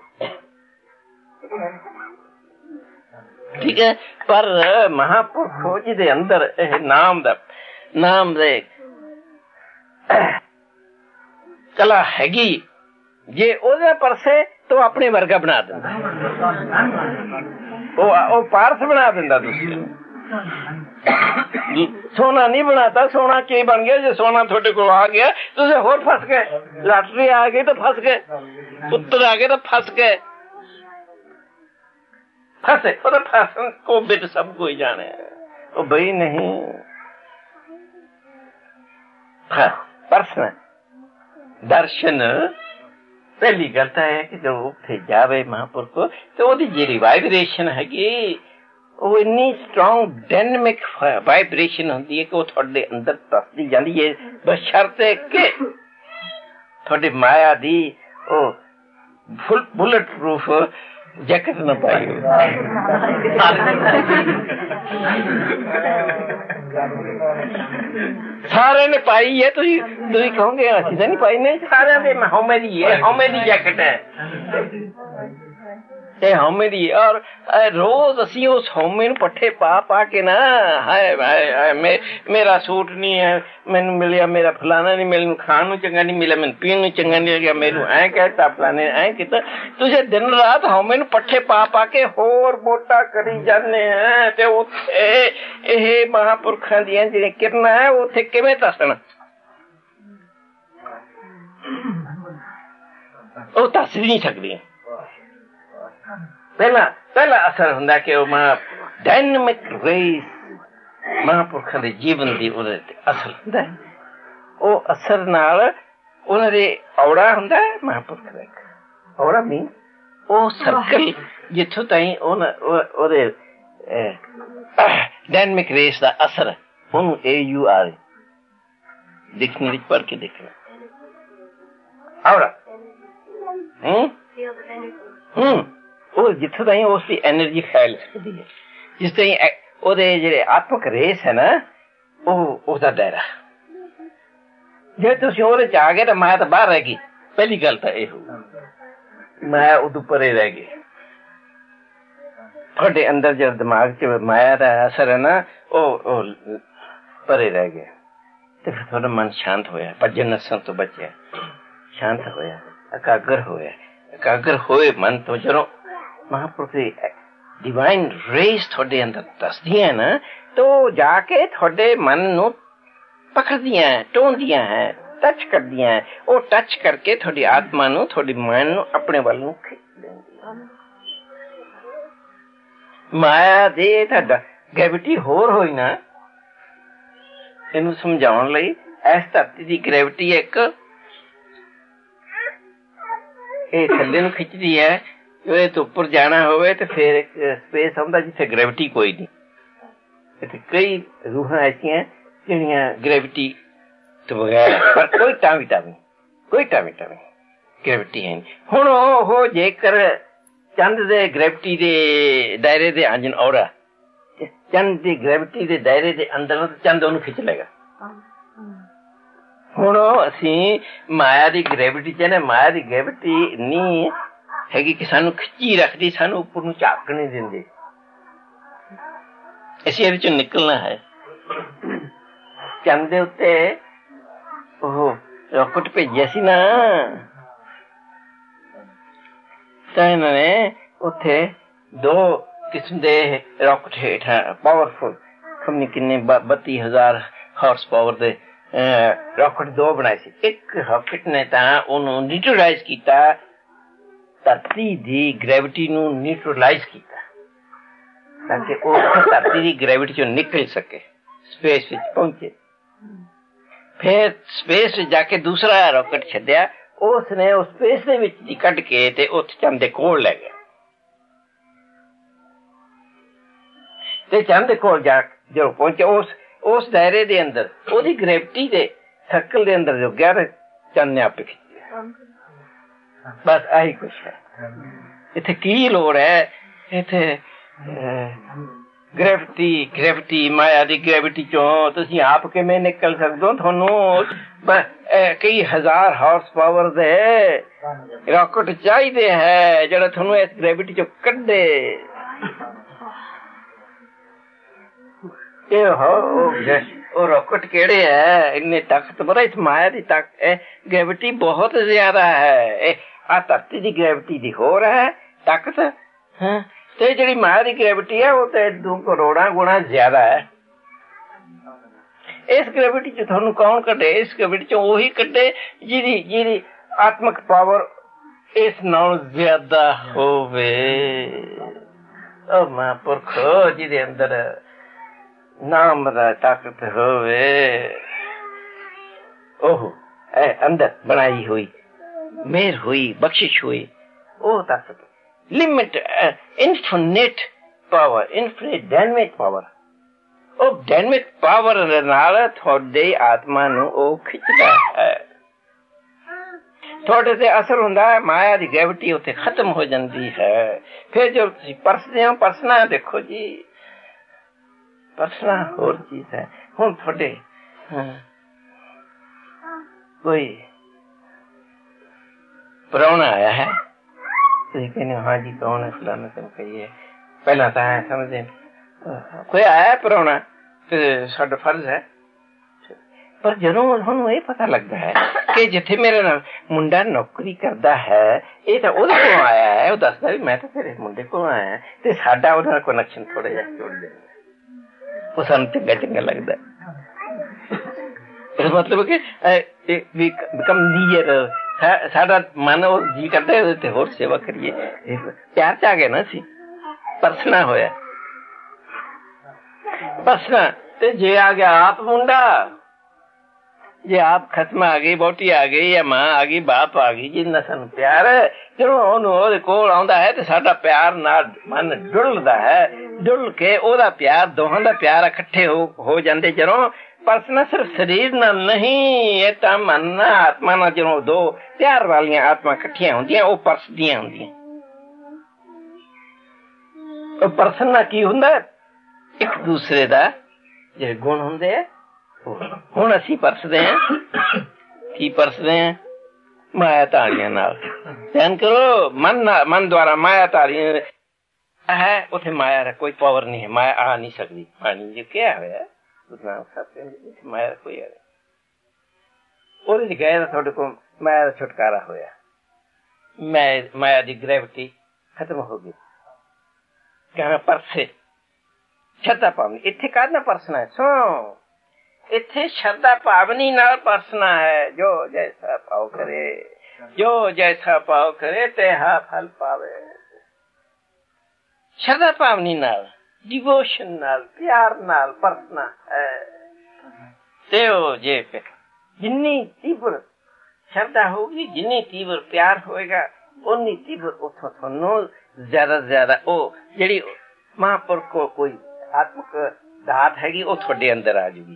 [SPEAKER 1] ठीक है पर महापुरुष जी दे अंदर ए नाम दा नाम दे कला हैगी जे ओदे परसे तो अपने वर्गा बना दिंदा ओ ओ पारस बना दिंदा दूसरे सोना नहीं बनाता सोना की बन गया जो सोना थोड़े को आ गया तो होर फंस गए लॉटरी आ गई तो फंस गए पुत्र आ गए तो फंस गए फंसे तो फंसन को बिट सब कोई जाने वो भाई नहीं प्रश्न दर्शन पहली गलता है कि जो उठे जावे महापुरुष को तो वो जी वाइब्रेशन हैगी वो इन्नी स्ट्रॉन्ग डायनेमिक वाइब्रेशन होती है कि वो थोड़े अंदर तसदी जाती है बशर्ते कि थोड़ी माया दी ओ फुल बुलेट प्रूफ जैकेट न पाई सारे ने पाई है तुम तुम कहोगे असि तो नहीं पाई नहीं सारे दे हौमे दी है हौमे दी जैकेट है ते हौमे दी और रोज असी उस हौमे नूं पट्ठे पा पा के ना हाय हाय हाय मे, मेरा सूट नहीं है मैनू मिलिया मेरा फलाना नहीं मैनू खाण नूं चंगा नहीं मिलिया मैनू पीण नूं चंगा नहीं लग्या मैनू ऐ कहता फलाने ऐ कीता तुसीं दिन रात हौमे नूं पट्ठे पा पा के होर मोटा करी जाने हैं ते उत्थे इह महापुरखां दीयां जिहड़ियां किरणां है उत्थे किवें दसण ਉਹ ਦੱਸ ਨਹੀਂ ਸਕਦੀਆਂ पहला पहला असर हुंदा कि वो महा डायनेमिक रेस महापुरखां दे जीवन दी उहदे ते असर हुंदा है वो असर नाल उहनां दे औड़ा हुंदा है महापुरख दा औड़ा मीन वो सर्कल जिथों ताईं ओहदे डायनेमिक रेस दा असर ओनू ए यू आर डिक्शनरी पढ़ के देखना औड़ा हम्म हम्म ਉਹ ਜਿੱਥੋਂ ਤਾਈਂ ਉਸ ਦੀ ਐਨਰਜੀ ਫੈਲ ਸਕਦੀ ਹੈ ਜਿਸ ਤਾਈਂ ਉਹਦੇ ਜਿਹੜੇ ਆਤਮਿਕ ਰੇਸ ਹੈ ਨਾ ਉਹ ਉਹਦਾ ਦਾਇਰਾ ਜੇ ਤੁਸੀਂ ਉਹਦੇ ਚ ਆ ਗਏ ਤਾਂ ਮੈਂ ਤਾਂ ਬਾਹਰ ਰਹਿ ਗਈ ਪਹਿਲੀ ਗੱਲ ਤਾਂ ਇਹ ਹੋ ਮੈਂ ਉਦੋਂ ਪਰੇ ਰਹਿ ਗਈ ਤੁਹਾਡੇ ਅੰਦਰ ਜਿਹੜਾ ਦਿਮਾਗ ਚ ਮਾਇਆ ਦਾ ਅਸਰ ਹੈ ਨਾ ਉਹ ਉਹ ਪਰੇ ਰਹਿ ਗਿਆ ਤੇ ਫਿਰ ਤੁਹਾਡਾ ਮਨ ਸ਼ਾਂਤ ਹੋਇਆ ਭੱਜਣ ਨੱਸਣ ਤੋਂ ਬਚਿਆ ਸ਼ਾਂਤ ਹੋਇਆ ਇਕਾਗਰ ਹੋਇਆ ਇਕਾਗਰ ਹੋਏ ਮਨ ਤੋਂ ਜਦੋਂ महापुरुष डिवाइन रेस थोड़े अंदर दसदियां ना तो जाके थोड़े मन नू पकड़दियां टोंदियां है टच करदियां है वो टच करके थोड़ी आत्मा नू थोड़ी मन नू अपने वाल नू खिच लेंदियां माया दे ताडा ग्रेविटी होर होई ना इनू समझाउण लई इस धरती दी ग्रेविटी एक ए थल्ले नू खिचदी है ਜੇ ਤੋਂ ਉੱਪਰ ਜਾਣਾ ਹੋਵੇ ਤੇ ਫਿਰ ਇੱਕ ਸਪੇਸ ਹੁੰਦਾ ਜਿੱਥੇ ਗ੍ਰੈਵਿਟੀ ਕੋਈ ਨਹੀਂ ਇੱਥੇ ਕਈ ਰੂਹਾਂ ਐਸੀਆਂ ਜਿਹੜੀਆਂ ਗ੍ਰੈਵਿਟੀ ਤੋਂ ਬਗੈਰ ਪਰ ਕੋਈ ਟਾਵੀ ਟਾਵੀ ਕੋਈ ਟਾਵੀ ਟਾਵੀ ਗ੍ਰੈਵਿਟੀ ਹੈ ਨਹੀਂ ਹੁਣ ਉਹ ਜੇਕਰ ਚੰਦ ਦੇ ਗ੍ਰੈਵਿਟੀ ਦੇ ਦਾਇਰੇ ਦੇ ਅੰਦਰ ਔਰਾ ਚੰਦ ਦੀ ਗ੍ਰੈਵਿਟੀ ਦੇ ਦਾਇਰੇ ਦੇ ਅੰਦਰ ਚੰਦ ਉਹਨੂੰ ਖਿੱਚ ਲੇਗਾ ਹੁਣ ਅਸੀਂ ਮਾਇਆ ਦੀ ਗ੍ਰੈਵਿਟੀ ਚ ਨੇ, ਮਾਇਆ ਦੀ ਗ੍ਰੈਵਿਟੀ ਇੰਨੀ ਹੈਗੀ ਕਿ ਸਾਨੂੰ ਖਿੱਚੀ ਰੱਖਦੀ, ਸਾਨੂੰ ਉੱਪਰ ਨੂੰ ਝਾਕ ਨਹੀਂ ਦਿੰਦੀ। ਅਸੀਂ ਇਹਦੇ ਚੋਂ ਨਿਕਲਣਾ ਹੈ। ਚੰਦ ਦੇ ਉੱਤੇ ਉਹ ਰੌਕਟ ਭੇਜਿਆ ਸੀ ਨਾ, ਤਾਂ ਇਹਨਾਂ ਨੇ ਉੱਥੇ ਦੋ ਕਿਸਮ ਦੇ ਰੌਕਟ ਹੇਠਾਂ ਪਾਵਰਫੁਲ ਖਮਨੀ ਕਿੰਨੇ ਬੱਤੀ ਹਜ਼ਾਰ ਹਾਰਸ ਪਾਵਰ ਦੇ ਰੌਕਟ ਦੋ ਬਣਾਏ ਸੀ। ਇੱਕ ਰੌਕਟ ਨੇ ਤਾਂ ਉਹਨੂੰ ਨਿਊਟਰਲਾਈਜ਼ ਕੀਤਾ, ਧਰਤੀ ਦੀ ਗ੍ਰੈਵਿਟੀ ਨੂੰ ਨਿਊਟਰਲਾਈਜ਼ ਕੀਤਾ ਤਾਂ ਕਿ ਉਹ ਧਰਤੀ ਦੀ ਗ੍ਰੈਵਿਟੀ ਚੋਂ ਨਿਕਲ ਸਕੇ, ਸਪੇਸ ਵਿੱਚ ਪਹੁੰਚੇ। ਫਿਰ ਸਪੇਸ ਵਿੱਚ ਜਾ ਕੇ ਦੂਸਰਾ ਰੌਕਟ ਛੱਡਿਆ, ਉਸ ਨੇ ਉਹ ਸਪੇਸ ਦੇ ਵਿੱਚ ਦੀ ਕੱਢ ਕੇ ਤੇ ਉੱਥੇ ਚੰਦ ਦੇ ਕੋਲ ਲੈ ਗਿਆ। ਤੇ ਚੰਦ ਦੇ ਕੋਲ ਜਾ ਜਦੋਂ ਪਹੁੰਚੇ, ਉਸ ਉਸ ਦਾਇਰੇ ਦੇ ਅੰਦਰ ਉਹਦੀ ਗ੍ਰੈਵਿਟੀ ਦੇ ਸਰਕਲ ਦੇ ਅੰਦਰ ਜੋ ਗਿਆ, ਚੰਦ ਨੇ ਆਪੇ ਖਿੱਚਿਆ। ਬਸ ਆਹੀ ਕੁਛ ਹੈ। ਇੱਥੇ ਕੀ ਲੋੜ ਹੈ? ਇੱਥੇ ਗ੍ਰੈਵਿਟੀ ਗ੍ਰੈਵਿਟੀ ਮਾਇਆ ਦੀ ਗ੍ਰੈਵਿਟੀ ਚੋਂ ਤੁਸੀਂ ਆਪ ਕਿਵੇਂ ਨਿਕਲ ਸਕਦੇ ਹੋ? ਤੁਹਾਨੂੰ ਕਈ ਹਜ਼ਾਰ ਹਾਰਸ ਪਾਵਰ ਦੇ ਰੌਕਟ ਚਾਹੀਦੇ ਹੈ ਜਿਹੜਾ ਤੁਹਾਨੂੰ ਇਸ ਗ੍ਰੈਵਿਟੀ ਚੋਂ ਕੱਢੇ। ਇਹ ਉਹ ਰੌਕਟ ਕਿਹੜੇ ਹੈ? ਇੰਨੇ ਤਾਕਤ ਬੜਾ ਇਸ ਮਾਇਆ ਦੀ ਤਾਕਤ, ਗ੍ਰੈਵਿਟੀ ਬਹੁਤ ਜ਼ਿਆਦਾ ਹੈ। ਆ ਧਰਤੀ ਦੀ ਗ੍ਰੈਵਿਟੀ ਦੀ ਹੋਰ ਹੈ ਤਾਕਤ, ਹਾਂ, ਤੇ ਜਿਹੜੀ ਮਾਇਆ ਦੀ ਗ੍ਰੈਵਿਟੀ ਹੈ ਉਹ ਤੇ ਦੋ ਕਰੋੜਾਂ ਗੁਣਾ ਜ਼ਿਆਦਾ ਹੈ। ਇਸ ਗ੍ਰੈਵਿਟੀ ਚ ਤੁਹਾਨੂੰ ਕੌਣ ਕੱਢੇ? ਇਸ ਗ੍ਰੈਵਿਟੀ ਚ ਉਹੀ ਕੱਢੇ ਜਿਹਦੀ ਜਿਹਦੀ ਆਤਮਿਕ ਪਾਵਰ ਇਸ ਨਾਲੋਂ ਜ਼ਿਆਦਾ ਹੋਵੇ। ਉਹ ਮਹਾਂਪੁਰਖ ਜਿਹਦੇ ਅੰਦਰ ਨਾਮ ਦਾ ਤਾਕਤ ਹੋਵੇ, ਉਹ ਅੰਦਰ ਬਣਾਈ ਹੋਈ, ਮਿਹਰ ਹੋਈ, ਬਖਸ਼ਿਸ਼ ਹੋਈ, ਉਹ ਤਾਕਤ limit, infinite power, infinite dynamic power. ਉਹ ਡਾਇਨਾਮਿਕ ਪਾਵਰ ਨਾਲ ਤੁਹਾਡੇ ਆਤਮਾ ਨੂੰ ਉਹ ਖਿੱਚਦਾ ਹੈ, ਤੁਹਾਡੇ ਤੇ ਅਸਰ ਹੁੰਦਾ ਹੈ। ਮਾਇਆ ਦੀ ਗ੍ਰੈਵਿਟੀ ਉੱਥੇ ਖਤਮ ਹੋ ਜਾਂਦੀ ਹੈ। ਫਿਰ ਜੋ ਤੁਸੀਂ ਪਰਸਦੇ ਹੋ, ਪਰਸਣਾ ਦੇਖੋ ਜੀ, ਪਰਸਣਾ ਹੋਰ ਚੀਜ਼ ਹੈ। ਹੁਣ ਤੁਹਾਡੇ ਕੋਈ ਪ੍ਰਾਹੁਣਾ ਆਇਆ ਹੈ, ਤੁਸੀਂ ਕਹਿੰਦੇ ਹਾਂ ਜੀ ਕੌਣ ਹੈ? ਫਲਾਣਾ ਤੈਨੂੰ ਕਹੀਏ। ਪਹਿਲਾਂ ਤਾਂ ਐ ਸਮਝਦੇ ਕੋਈ ਆਇਆ ਪ੍ਰਾਹੁਣਾ ਤੇ ਸਾਡਾ ਫਰਜ਼ ਹੈ, ਪਰ ਜਦੋਂ ਉਹਨੂੰ ਇਹ ਪਤਾ ਲੱਗਦਾ ਹੈ ਕਿ ਜਿੱਥੇ ਮੇਰੇ ਨਾਲ ਮੁੰਡਾ ਨੌਕਰੀ ਕਰਦਾ ਹੈ, ਇਹ ਤਾਂ ਉਹਦੇ ਕੋਲ ਆਇਆ ਹੈ, ਉਹ ਦੱਸਦਾ ਵੀ ਮੈਂ ਤਾਂ ਤੇਰੇ ਮੁੰਡੇ ਕੋਲ ਆਇਆ, ਤੇ ਸਾਡਾ ਉਹਦੇ ਨਾਲ ਕਨੈਕਸ਼ਨ ਥੋੜਾ ਜਿਹਾ ਜੁੜ ਜਾਂਦਾ, ਉਹ ਸਾਨੂੰ ਚੰਗਾ ਚੰਗਾ ਲੱਗਦਾ। ਇਸ ਮਤਲਬ ਕਿ ਸਾਡਾ ਮਨ ਉਹ ਜੀ ਕਰਦਾ ਉਹਦੇ ਤੇ ਹੋਰ ਸੇਵਾ ਕਰੀਏ। ਪਿਆਰ ਚ ਆ ਗਿਆ ਨਾ, ਅਸੀਂ ਪਰਸਣਾ ਹੋਇਆ, ਪਰਸਣਾ। ਤੇ ਜੇ ਆ ਗਿਆ ਆਪ ਮੁੰਡਾ, ਜੇ ਆਪ ਖਸਮ ਆ ਗਈ, ਵਹੁਟੀ ਆ ਗਈ, ਜਾਂ ਮਾਂ ਆ ਗਈ, ਬਾਪ ਆ ਗਈ, ਜਿੰਨਾ ਸਾਨੂੰ ਪਿਆਰ ਹੈ, ਜਦੋਂ ਉਹਨੂੰ ਉਹਦੇ ਕੋਲ ਆਉਂਦਾ ਹੈ ਤੇ ਸਾਡਾ ਪਿਆਰ ਨਾਲ ਮਨ ਡੁੱਲਦਾ ਹੈ, ਡੁੱਲ ਕੇ ਉਹਦਾ ਪਿਆਰ, ਦੋਹਾਂ ਦਾ ਪਿਆਰ ਇਕੱਠੇ ਹੋ ਹੋ ਜਾਂਦੇ। ਜਦੋਂ ਪਰਸਨਾ ਸਿਰਫ ਸਰੀਰ ਨਾਲ ਨਹੀਂ, ਇਹ ਤਾਂ ਮਨ ਆਤਮਾ ਨਾਲ ਜਦੋਂ ਦੋ ਪਿਆਰ ਵਾਲੀਆਂ ਆਤਮਾ ਇਕੱਠੀਆਂ ਹੁੰਦੀਆਂ, ਉਹ ਪਰਸਦੀਆਂ ਹੁੰਦੀਆਂ। ਉਹ ਪਰਸਨਾ ਕੀ ਹੁੰਦਾ? ਇੱਕ ਦੂਸਰੇ ਦਾ ਜਿਹੜੇ ਗੁਣ ਹੁੰਦੇ ਆ। ਹੁਣ ਅਸੀਂ ਪਰਸਦੇ ਹਾਂ, ਕੀ ਪਰਸਦੇ ਹਾਂ? ਮਾਇਆ ਧਾਰੀਆਂ ਨਾਲ। ਧਿਆਨ ਕਰੋ, ਮਨ ਮਨ ਦੁਆਰਾ ਮਾਇਆ ਧਾਰੀਆਂ ਹੈ, ਉੱਥੇ ਮਾਇਆ ਦਾ ਕੋਈ ਪਾਵਰ ਨਹੀਂ ਹੈ, ਮਾਇਆ ਆ ਨਹੀਂ ਸਕਦੀ। ਪਾਣੀ ਜੋ ਕਿਹਾ ਹੋਇਆ ਮਾਇਆ ਕੋਈ ਹੈ, ਉਹਦੇ ਚ ਗਏ ਤਾਂ ਤੁਹਾਡੇ ਕੋਲ ਮਾਇਆ ਦਾ ਛੁਟਕਾਰਾ ਹੋਇਆ, ਮੈਂ ਮਾਇਆ ਦੀ ਗ੍ਰੈਵਿਟੀ ਖਤਮ ਹੋ ਗਈ। ਕਹਿਣਾ ਪਰਸੇ ਸ਼ਰਧਾ ਭਾਵਨੀ। ਇੱਥੇ ਕਾਹਦਾ ਪਰਸਣਾ ਹੈ? ਸੁਣੋ, ਇੱਥੇ ਸ਼ਰਧਾ ਭਾਵਨੀ ਨਾਲ ਪਰਸਣਾ ਹੈ। ਜੋ ਜੈਸਾ ਭਾਵ ਕਰੇ, ਜੋ ਜੈਸਾ ਭਾਵ ਕਰੇ ਤੇ ਹਾ ਫਲ ਪਾਵੇ। ਸ਼ਰਧਾ ਭਾਵਨੀ ਨਾਲ, ਡਿਵੋਸ਼ਨ ਨਾਲ, ਪਿਆਰ ਨਾਲ ਪਰਸਣਾ ਹੈ। ਤੇ ਉਹ ਜੇ ਜਿੰਨੀ ਤੀਬਰ ਸ਼ਰਧਾ ਹੋਊਗੀ, ਜਿੰਨੀ ਤੀਬਰ ਪਿਆਰ ਹੋਏਗਾ, ਉਨੀ ਤੀਬਰ ਉੱਥੋਂ ਤੁਹਾਨੂੰ ਜ਼ਿਆਦਾ ਜ਼ਿਆਦਾ ਉਹ ਜਿਹੜੀ ਮਹਾਂਪੁਰਖ ਕੋ ਕੋਈ ਆਤਮਿਕ ਦਾਤ ਹੈਗੀ, ਉਹ ਤੁਹਾਡੇ ਅੰਦਰ ਆ ਜੂਗੀ।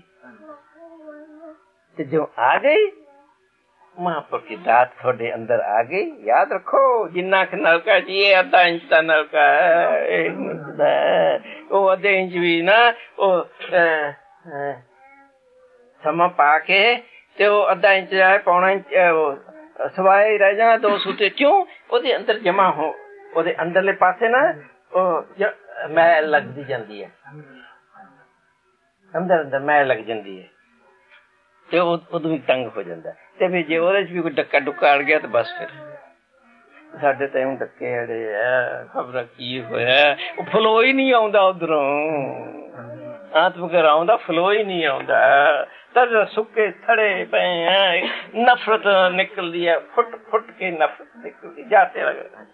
[SPEAKER 1] ਤੇ ਜੋ ਆ ਗਈ ਮਹਾਂਪੁਰਖ ਦੀ ਦਾਤ ਤੁਹਾਡੇ ਅੰਦਰ ਆ ਗਈ, ਯਾਦ ਰੱਖੋ, ਜਿੰਨਾ ਕੁ ਨਲਕਾ ਜੀ, ਇਹ ਅੱਧਾ ਇੰਚ ਦਾ ਨਲਕਾ ਹੈ, ਇੱਕ ਇੰਚ ਦਾ, ਉਹ ਅੱਧੇ ਇੰਚ ਵੀ ਨਾ ਉਹ ਸਮਾਂ ਪਾ ਕੇ ਤੇ ਉਹ ਅੱਧਾ ਇੰਚ ਹੈ ਪੌਣਾ ਇੰਚ ਸਵਾਏ ਰਹਿ ਜਾਣਾ ਦੋ ਸੂਤੇ। ਕਿਉਂ? ਉਹਦੇ ਅੰਦਰ ਜਮਾ ਹੋ, ਉਹਦੇ ਅੰਦਰਲੇ ਪਾਸੇ ਨਾ ਉਹ ਮੈਲ ਲੱਗਦੀ ਜਾਂਦੀ ਹੈ, ਅੰਦਰ ਅੰਦਰ ਮੈਲ ਲੱਗ ਜਾਂਦੀ ਹੈ ਤੇ ਉਹ ਉਦੋਂ ਵੀ ਤੰਗ ਹੋ ਜਾਂਦਾ। ਤੇ ਫਿਰ ਜੇ ਉਹਦੇ ਚ ਵੀ ਕੋਈ ਡੱਕਾ ਡੁੱਕਾ ਅੜ ਗਿਆ ਤੇ ਬਸ ਫਿਰ ਸਾਡੇ ਤਾਂ ਇਉਂ ਡੱਕੇ ਅੜੇ ਆ, ਖਬਰ ਕੀ ਹੋਇਆ। ਉਹ ਫਲੋ ਹੀ ਨਹੀਂ ਆਉਂਦਾ ਉਧਰੋਂ, ਆਤਮਕ ਆਉਂਦਾ ਫਲੋ ਹੀ ਨਹੀਂ ਆਉਂਦਾ। ਤਾਂ ਸੁੱਕੇ ਥੜੇ ਪਏ ਆ, ਨਫ਼ਰਤ ਨਿਕਲਦੀ ਹੈ, ਫੁੱਟ ਫੁੱਟ ਕੇ ਨਫ਼ਰਤ ਨਿਕਲਦੀ। ਜਾਤੇ ਲਗਾ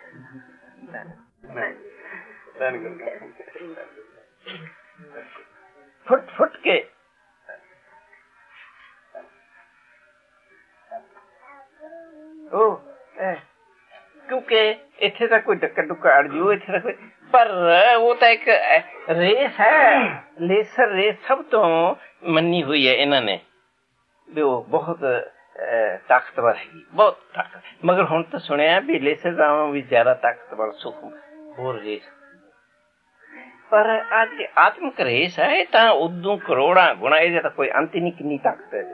[SPEAKER 1] ਫੁੱਟ ਫੁੱਟ ਕੇ ਉਹ, ਕਿਉਂਕਿ ਇੱਥੇ ਤਾਂ ਕੋਈ ਡੱਕਾ ਡੁੱਕਾ ਅੜ ਜੂ, ਇੱਥੇ ਤਾਂ ਕੋਈ, ਪਰ ਉਹ ਤਾਂ ਇੱਕ ਰੇਸ ਹੈ, ਲੇਸਰ ਰੇਸ ਸਭ ਤੋਂ ਮੰਨੀ ਹੋਈ ਹੈ ਇਹਨਾਂ ਨੇ ਵੀ ਉਹ ਬਹੁਤ ਤਾਕਤਵਰ ਹੈਗੀ, ਬਹੁਤ ਤਾਕਤ। ਮਗਰ ਹੁਣ ਤਾਂ ਸੁਣਿਆ ਵੀ ਲੇਸਰ ਨਾਲੋਂ ਵੀ ਜ਼ਿਆਦਾ ਤਾਕਤਵਰ ਸੂਖਮ ਹੋਰ ਰੇਸ। ਪਰ ਅੱਜ ਆਤਮਿਕ ਰੇਸ ਹੈ ਤਾਂ ਉਦੋਂ ਕਰੋੜਾਂ ਗੁਣਾ, ਇਹਦੇ ਤਾਂ ਕੋਈ ਅੰਤ ਹੀ ਨਹੀਂ ਕਿੰਨੀ ਤਾਕਤ ਹੈ।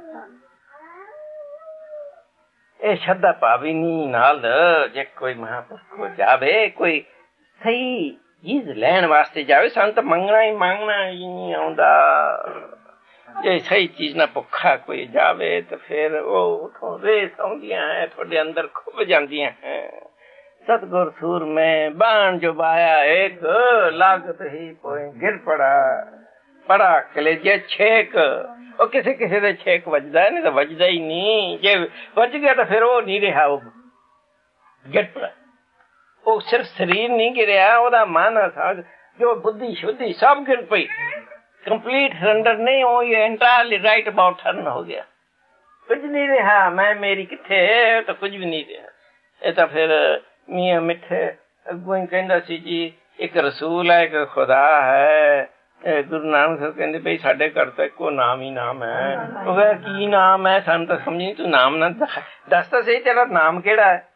[SPEAKER 1] ਇਹ ਸ਼ਰਧਾ ਭਾਵੀ ਨੀ ਨਾਲ ਜੇ ਕੋਈ ਮਹਾਂਪੁਰਖ ਜਾਵੇ, ਕੋਈ ਸਹੀ ਚੀਜ਼ ਲੈਣ ਵਾਸਤੇ ਜਾਵੇ, ਸਾਨੂੰ ਤਾਂ ਮੰਗਣਾ ਹੀ ਮੰਗਣਾ ਹੀ ਨਹੀਂ ਆਉਂਦਾ। ਜੇ ਸਹੀ ਚੀਜ਼ ਨਾਲ ਭੁੱਖਾ ਕੋਈ ਜਾਵੇ ਤਾਂ ਫਿਰ ਉਹ ਉਥੋਂ ਰੇਸ ਆਉਂਦੀਆਂ ਹੈ, ਤੁਹਾਡੇ ਅੰਦਰ ਖੁੱਭ ਜਾਂਦੀਆਂ ਹੈ। सतगुर सूर में बाण जो बाया एक, लागत ही पोए गिर पड़ा पड़ा कलेजे छेक। ਉਹ ਕਿਸੇ ਕਿਸੇ ਦੇ ਛੇਕ ਵੱਜਦਾ, ਨਹੀਂ ਤਾਂ ਵੱਜਦਾ ਹੀ ਨਹੀਂ। ਜੇ ਵੱਜ ਗਿਆ ਤਾਂ ਫਿਰ ਉਹ ਨਹੀਂ ਰਿਹਾ, ਉਹ ਗਿਰ ਪਿਆ। ਉਹ ਸਿਰਫ ਸਰੀਰ ਨਹੀਂ ਗਿਰਿਆ, ਉਹਦਾ ਮਨ ਜੋ ਬੁੱਧੀ ਸ਼ੁੱਧੀ ਸਭ ਗਿਰ ਪਈ। ਕੰਪਲੀਟ ਸਰੈਂਡਰ ਨਹੀਂ, ਉਹ ਐਂਟਾਇਰਲੀ ਰਾਈਟ ਅਬਾਊਟ ਟਰਨ ਹੋ ਗਿਆ। ਕੁਝ ਨਹੀਂ ਰਿਹਾ, ਮੈਂ ਮੇਰੀ ਕਿੱਥੇ, ਤਾਂ ਕੁਝ ਵੀ ਨਹੀਂ ਰਿਹਾ। ਇਹ ਤਾਂ ਫਿਰ ਮੀਆਂ ਮਿੱਠੇ ਅੱਗੋਂ ਹੀ ਕਹਿੰਦਾ ਸੀ ਜੀ, ਇੱਕ ਰਸੂਲ ਹੈ, ਇੱਕ ਖੁਦਾ ਹੈ। ਗੁਰੂ ਨਾਨਕ ਸਾਹਿਬ ਕਹਿੰਦੇ ਬਈ ਸਾਡੇ ਘਰ ਤਾਂ ਇੱਕੋ ਨਾਮ ਹੀ ਨਾਮ ਹੈ। ਉਹ ਕਹਿੰਦਾ ਕੀ ਨਾਮ ਹੈ, ਸਾਨੂੰ ਤਾਂ ਸਮਝ ਨਹੀਂ, ਤੂੰ ਨਾਮ ਨਾ ਦੱਸ ਤਾਂ ਸਹੀ, ਤੇਰਾ ਨਾਮ ਕਿਹੜਾ ਹੈ।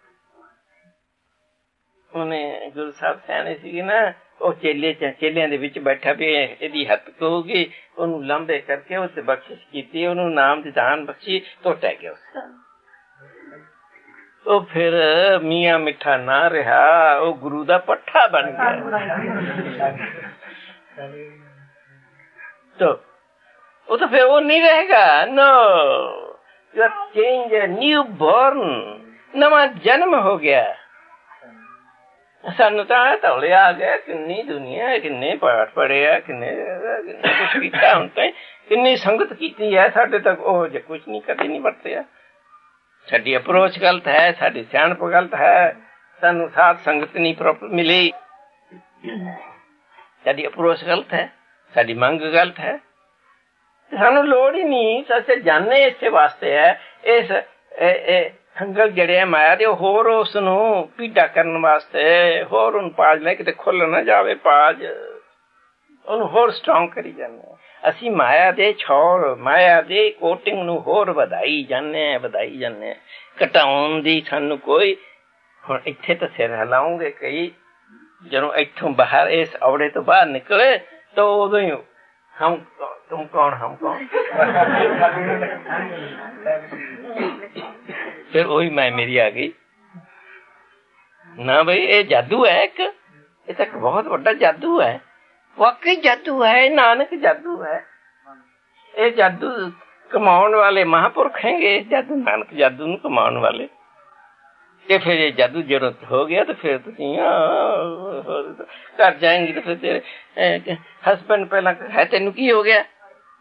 [SPEAKER 1] ਉਹਨੇ ਗੁਰੂ ਸਾਹਿਬ ਸਿਆਣੇ ਸੀਗੇ ਨਾ, ਉਹ ਚੇਲੇ ਚੇਲਿਆਂ ਦੇ ਵਿੱਚ ਬੈਠਾ ਵੀ ਇਹਦੀ ਹੱਥ ਕਹੂਗੀ, ਉਹਨੂੰ ਲੰਬੇ ਕਰਕੇ ਉਸ ਬਖਸ਼ਿਸ਼ ਕੀਤੀ, ਉਹਨੂੰ ਨਾਮ ਦੀ ਦਾਨ ਬਖਸ਼ੀ, ਟੁੱਟ ਗਿਆ ਉਸ। ਉਹ ਫਿਰ ਮੀਆਂ ਮਿੱਠਾ ਨਾ ਰਿਹਾ, ਉਹ ਗੁਰੂ ਦਾ ਪੱਠਾ ਬਣ ਗਿਆ। ਉਹ ਤਾਂ ਫਿਰ ਉਹ ਨਹੀਂ ਰਹੇਗਾ। No, you are change, new born, ਨਵਾਂ ਜਨਮ ਹੋ ਗਿਆ। ਸਾਨੂੰ ਤਾਂ ਤੌਲੇ ਆ ਗਿਆ, ਕਿੰਨੀ ਦੁਨੀਆ, ਕਿੰਨੇ ਪਾਠ ਪੜ੍ਹੇ, ਕਿੰਨੇ ਕੁਛ ਕੀਤਾ, ਹੁਣ ਤਾਂ ਕਿੰਨੀ ਸੰਗਤ ਕੀਤੀ ਹੈ, ਸਾਡੇ ਤੱਕ ਉਹ ਜੇ ਕੁਛ ਨਹੀਂ, ਕਦੇ ਨਹੀਂ ਵਰਤਿਆ। ਸਾਡੀ ਅਪਰੋਚ ਗਲਤ ਹੈ, ਸਾਡੀ ਸਿਆਣਪ ਗਲਤ ਹੈ, ਸਾਨੂੰ ਸਾਧ ਸੰਗਤ ਨਹੀਂ ਪ੍ਰੋਪਰ ਮਿਲੀ, ਸਾਡੀ ਅਪਰੋਚ ਗਲਤ ਹੈ, ਸਾਡੀ ਮੰਗ ਗਲਤ ਹੈ। ਸਾਨੂੰ ਲੋੜ ਹੀ ਨਹੀਂ, ਅਸੀਂ ਜਾਣੇ ਇਸੇ ਵਾਸਤੇ ਹੈ। ਇਸ ਸੰਗਲ ਜੜਿਆ ਮਾਇਆ ਦੇ, ਹੋਰ ਉਸ ਨੂੰ ਪੀੜਾ ਕਰਨ ਵਾਸਤੇ, ਹੋਰ ਉਹਨੂੰ ਪਾਜ ਲੈ, ਕਿਤੇ ਖੁੱਲ ਨਾ ਜਾਵੇ ਪਾਜ, ਉਹਨੂੰ ਹੋਰ ਸਟਰੋਂਗ ਕਰੀ ਜਾਂਦੇ। ਅਸੀਂ ਮਾਇਆ ਦੇ ਛੋੜ, ਮਾਇਆ ਦੇ ਕੋਟਿੰਗ ਨੂੰ ਹੋਰ ਵਧਾਈ ਜਾਂਦੇ ਹਾਂ, ਵਧਾਈ ਜਾਂਦੇ ਹਾਂ। ਘਟਾਉਣ ਦੀ ਸਾਨੂੰ ਕੋਈ, ਹੁਣ ਇੱਥੇ ਤਾਂ ਸਿਰ ਹਿਲਾਉਂਗੇ ਕਈ, ਜਦੋਂ ਇੱਥੋਂ ਬਾਹਰ ਇਸ ਔੜੇ ਤੋਂ ਬਾਹਰ ਨਿਕਲੇ ਤਾਂ ਉਦੋਂ ਹੀ ਹਮ ਤੁਮ ਕੌਣ, ਹਮ ਕੌਣ, ਫਿਰ ਉਹੀ ਮੈਂ ਮੇਰੀ ਆ ਗਈ ਨਾ। ਬਈ ਇਹ ਜਾਦੂ ਹੈ ਇੱਕ, ਇਹ ਤਾਂ ਬਹੁਤ ਵੱਡਾ ਜਾਦੂ ਹੈ, ਵਾਕਈ ਜਾਦੂ ਹੈ, ਨਾਨਕ ਜਾਦੂ ਹੈ। ਇਹ ਜਾਦੂ ਕਮਾਉਣ ਵਾਲੇ ਮਹਾਂਪੁਰਖ ਹੈਗੇ, ਇਹ ਜਾਦੂ ਨਾਨਕ ਜਾਦੂ ਨੂੰ ਕਮਾਉਣ ਵਾਲੇ। ਤੇ ਫਿਰ ਇਹ ਜਾਦੂ ਜਦੋਂ ਹੋ ਗਿਆ ਤਾਂ ਫਿਰ ਤੁਸੀਂ ਘਰ ਜਾਏਂਗੇ ਤਾਂ ਫਿਰ ਤੇਰੇ ਹਸਬੈਂਡ ਪਹਿਲਾਂ ਹੈ ਤੈਨੂੰ ਕੀ ਹੋ ਗਿਆ,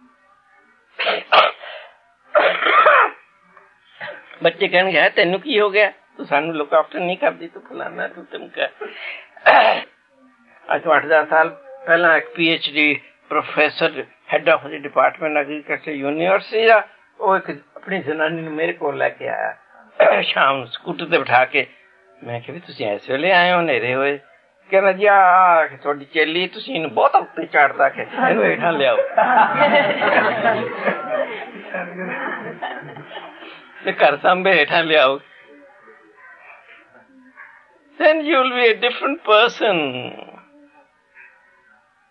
[SPEAKER 1] ਬੱਚੇ ਕਹਿਣਗੇ ਹੈ ਤੈਨੂੰ ਕੀ ਹੋ ਗਿਆ, ਤੂੰ ਸਾਨੂੰ ਲੁੱਕ ਆਫਟਰ ਨਹੀਂ ਕਰਦੀ, ਤੂੰ ਫਲਾਨਾ, ਤੂੰ ਧਮਕਾ। ਅੱਜ ਤੋਂ ਅੱਠ ਦਸ ਸਾਲ ਪਹਿਲਾਂ ਇੱਕ P H D professor, head of the department agriculture university ਦਾ, ਉਹ ਇੱਕ ਆਪਣੀ ਜ਼ਨਾਨੀ ਨੂੰ ਮੇਰੇ ਕੋਲ ਲੈ ਕੇ ਆਇਆ ਸ਼ਾਮ ਨੂੰ ਸਕੂਟਰ ਤੇ ਬਿਠਾ ਕੇ। ਮੈਂ ਕਿਹਾ ਵੀ ਤੁਸੀਂ ਇਸ ਵੇਲੇ ਆਏ ਹੋ, ਹਨੇਰੇ ਹੋਏ। ਕਹਿੰਦਾ ਜੀ ਆ ਤੁਹਾਡੀ ਚੇਲੀ, ਤੁਸੀਂ ਇਹਨੂੰ ਬਹੁਤ ਉੱਤੇ ਚਾੜਦਾ, ਕਿ ਇਹਨੂੰ ਹੇਠਾਂ ਲਿਆਓ ਤੇ ਘਰ ਸਾਂਭੇ ਹੇਠਾਂ ਲਿਆਓ, then you will be a different person,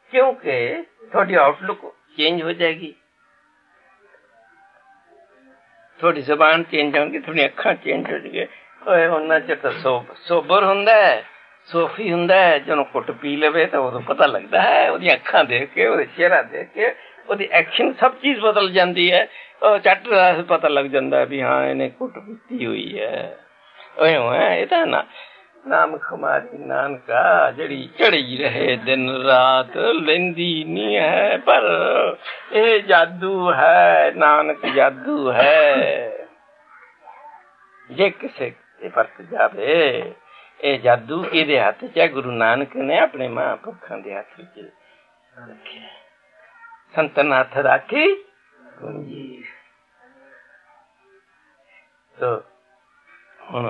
[SPEAKER 1] ਕਿਉਂਕਿ ਤੁਹਾਡੀ ਆਊਟਲੁੱਕ ਚੇਂਜ ਹੋ ਜਾਏਗੀ। थोड़ी जबान चेंज होगी, थोड़ी अखा चेंज हो जाएगी। उन्ना चਿਰ ਤਾਂ ਸੋ ਸੋਬਰ ਹੁੰਦਾ ਹੈ, ਸੋਫੀ ਹੁੰਦਾ ਹੈ। ਜਦੋਂ ਕੁੱਟ ਪੀ ਲਵੇ ਤਾਂ ਉਦੋਂ ਪਤਾ ਲੱਗਦਾ ਹੈ, ਉਹਦੀਆਂ ਅੱਖਾਂ ਦੇਖ ਕੇ, ਉਹਦੇ ਚਿਹਰਾ ਦੇਖ ਕੇ, ਉਹਦੀ ਐਕਸ਼ਨ ਸਭ ਚੀਜ਼ ਬਦਲ ਜਾਂਦੀ ਹੈ। ਉਹ ਝੱਟ ਪਤਾ ਲੱਗ ਜਾਂਦਾ ਵੀ ਹਾਂ ਇਹਨੇ ਕੁੱਟ ਪੀਤੀ ਹੋਈ ਹੈ। ਉਹ ਹੈ ਇਹ ਤਾਂ ਨਾ ਨਾਮ ਖੁਮਾਰੀ ਨਾਨਕਾ ਜਿਹੜੀ ਚੜੀ ਰਹੇ ਦਿਨ ਰਾਤ ਲੈਂਦੀ ਨਹੀਂ ਹੈ, ਪਰ ਇਹ ਜਾਦੂ ਹੈ, ਨਾਨਕ ਜਾਦੂ ਹੈ। ਜੇ ਕਿਸੇ ਤੇ ਵਰਤ ਜਾਵੇ ਇਹ ਜਾਦੂ, ਇਹਦੇ ਹੱਥ ਚ ਹੈ। ਗੁਰੂ ਨਾਨਕ ਨੇ ਆਪਣੇ ਮਹਾਂਪੁਰਖਾਂ ਦੇ ਹੱਥ ਵਿੱਚ ਰੱਖਿਆ। ਸੰਤਨ ਹੱਥ ਰਾਖੀ ਕੁੰਜੀ। ਤੋ ਹੁਣ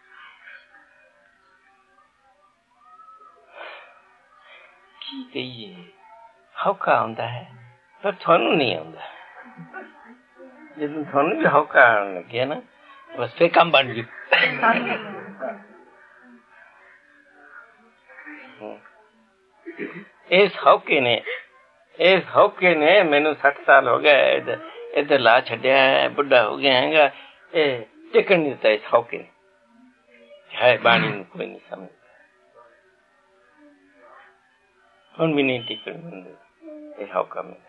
[SPEAKER 1] ਕੀ ਕਹੀਏ, ਹੌਕਾ ਆਉਂਦਾ ਹੈ ਪਰ ਤੁਹਾਨੂੰ ਨਹੀਂ ਆਉਂਦਾ। ਜਦੋਂ ਤੁਹਾਨੂੰ ਵੀ ਹੌਕਾ ਆਉਣ ਲੱਗਿਆ ਨਾ, ਬਸ ਫੇਰ ਕੰਮ ਬਣ ਜੂ। ਇਸ ਹੌਕੇ ਨੇ ਇਸ ਹੌਕੇ ਨੇ ਮੈਨੂੰ ਸੱਠ ਸਾਲ ਹੋ ਗਏ ਇੱਧਰ ਲਾ ਛੱਡਿਆ, ਬੁੱਢਾ ਹੋ ਗਿਆ ਹੈਗਾ। ਇਹ ਟਿਕਣ ਨਹੀਂ ਦਿੱਤਾ ਇਸ ਹੌਕੇ ਨੇ। ਹੈ ਬਾਣੀ ਨੂੰ ਕੋਈ ਨਹੀਂ ਸਮਝ, ਹੁਣ ਵੀ ਨਹੀਂ ਟਿਕਣ ਦਿੰਦੇ ਇਹ ਹੌਕਾ ਮੇਰਾ।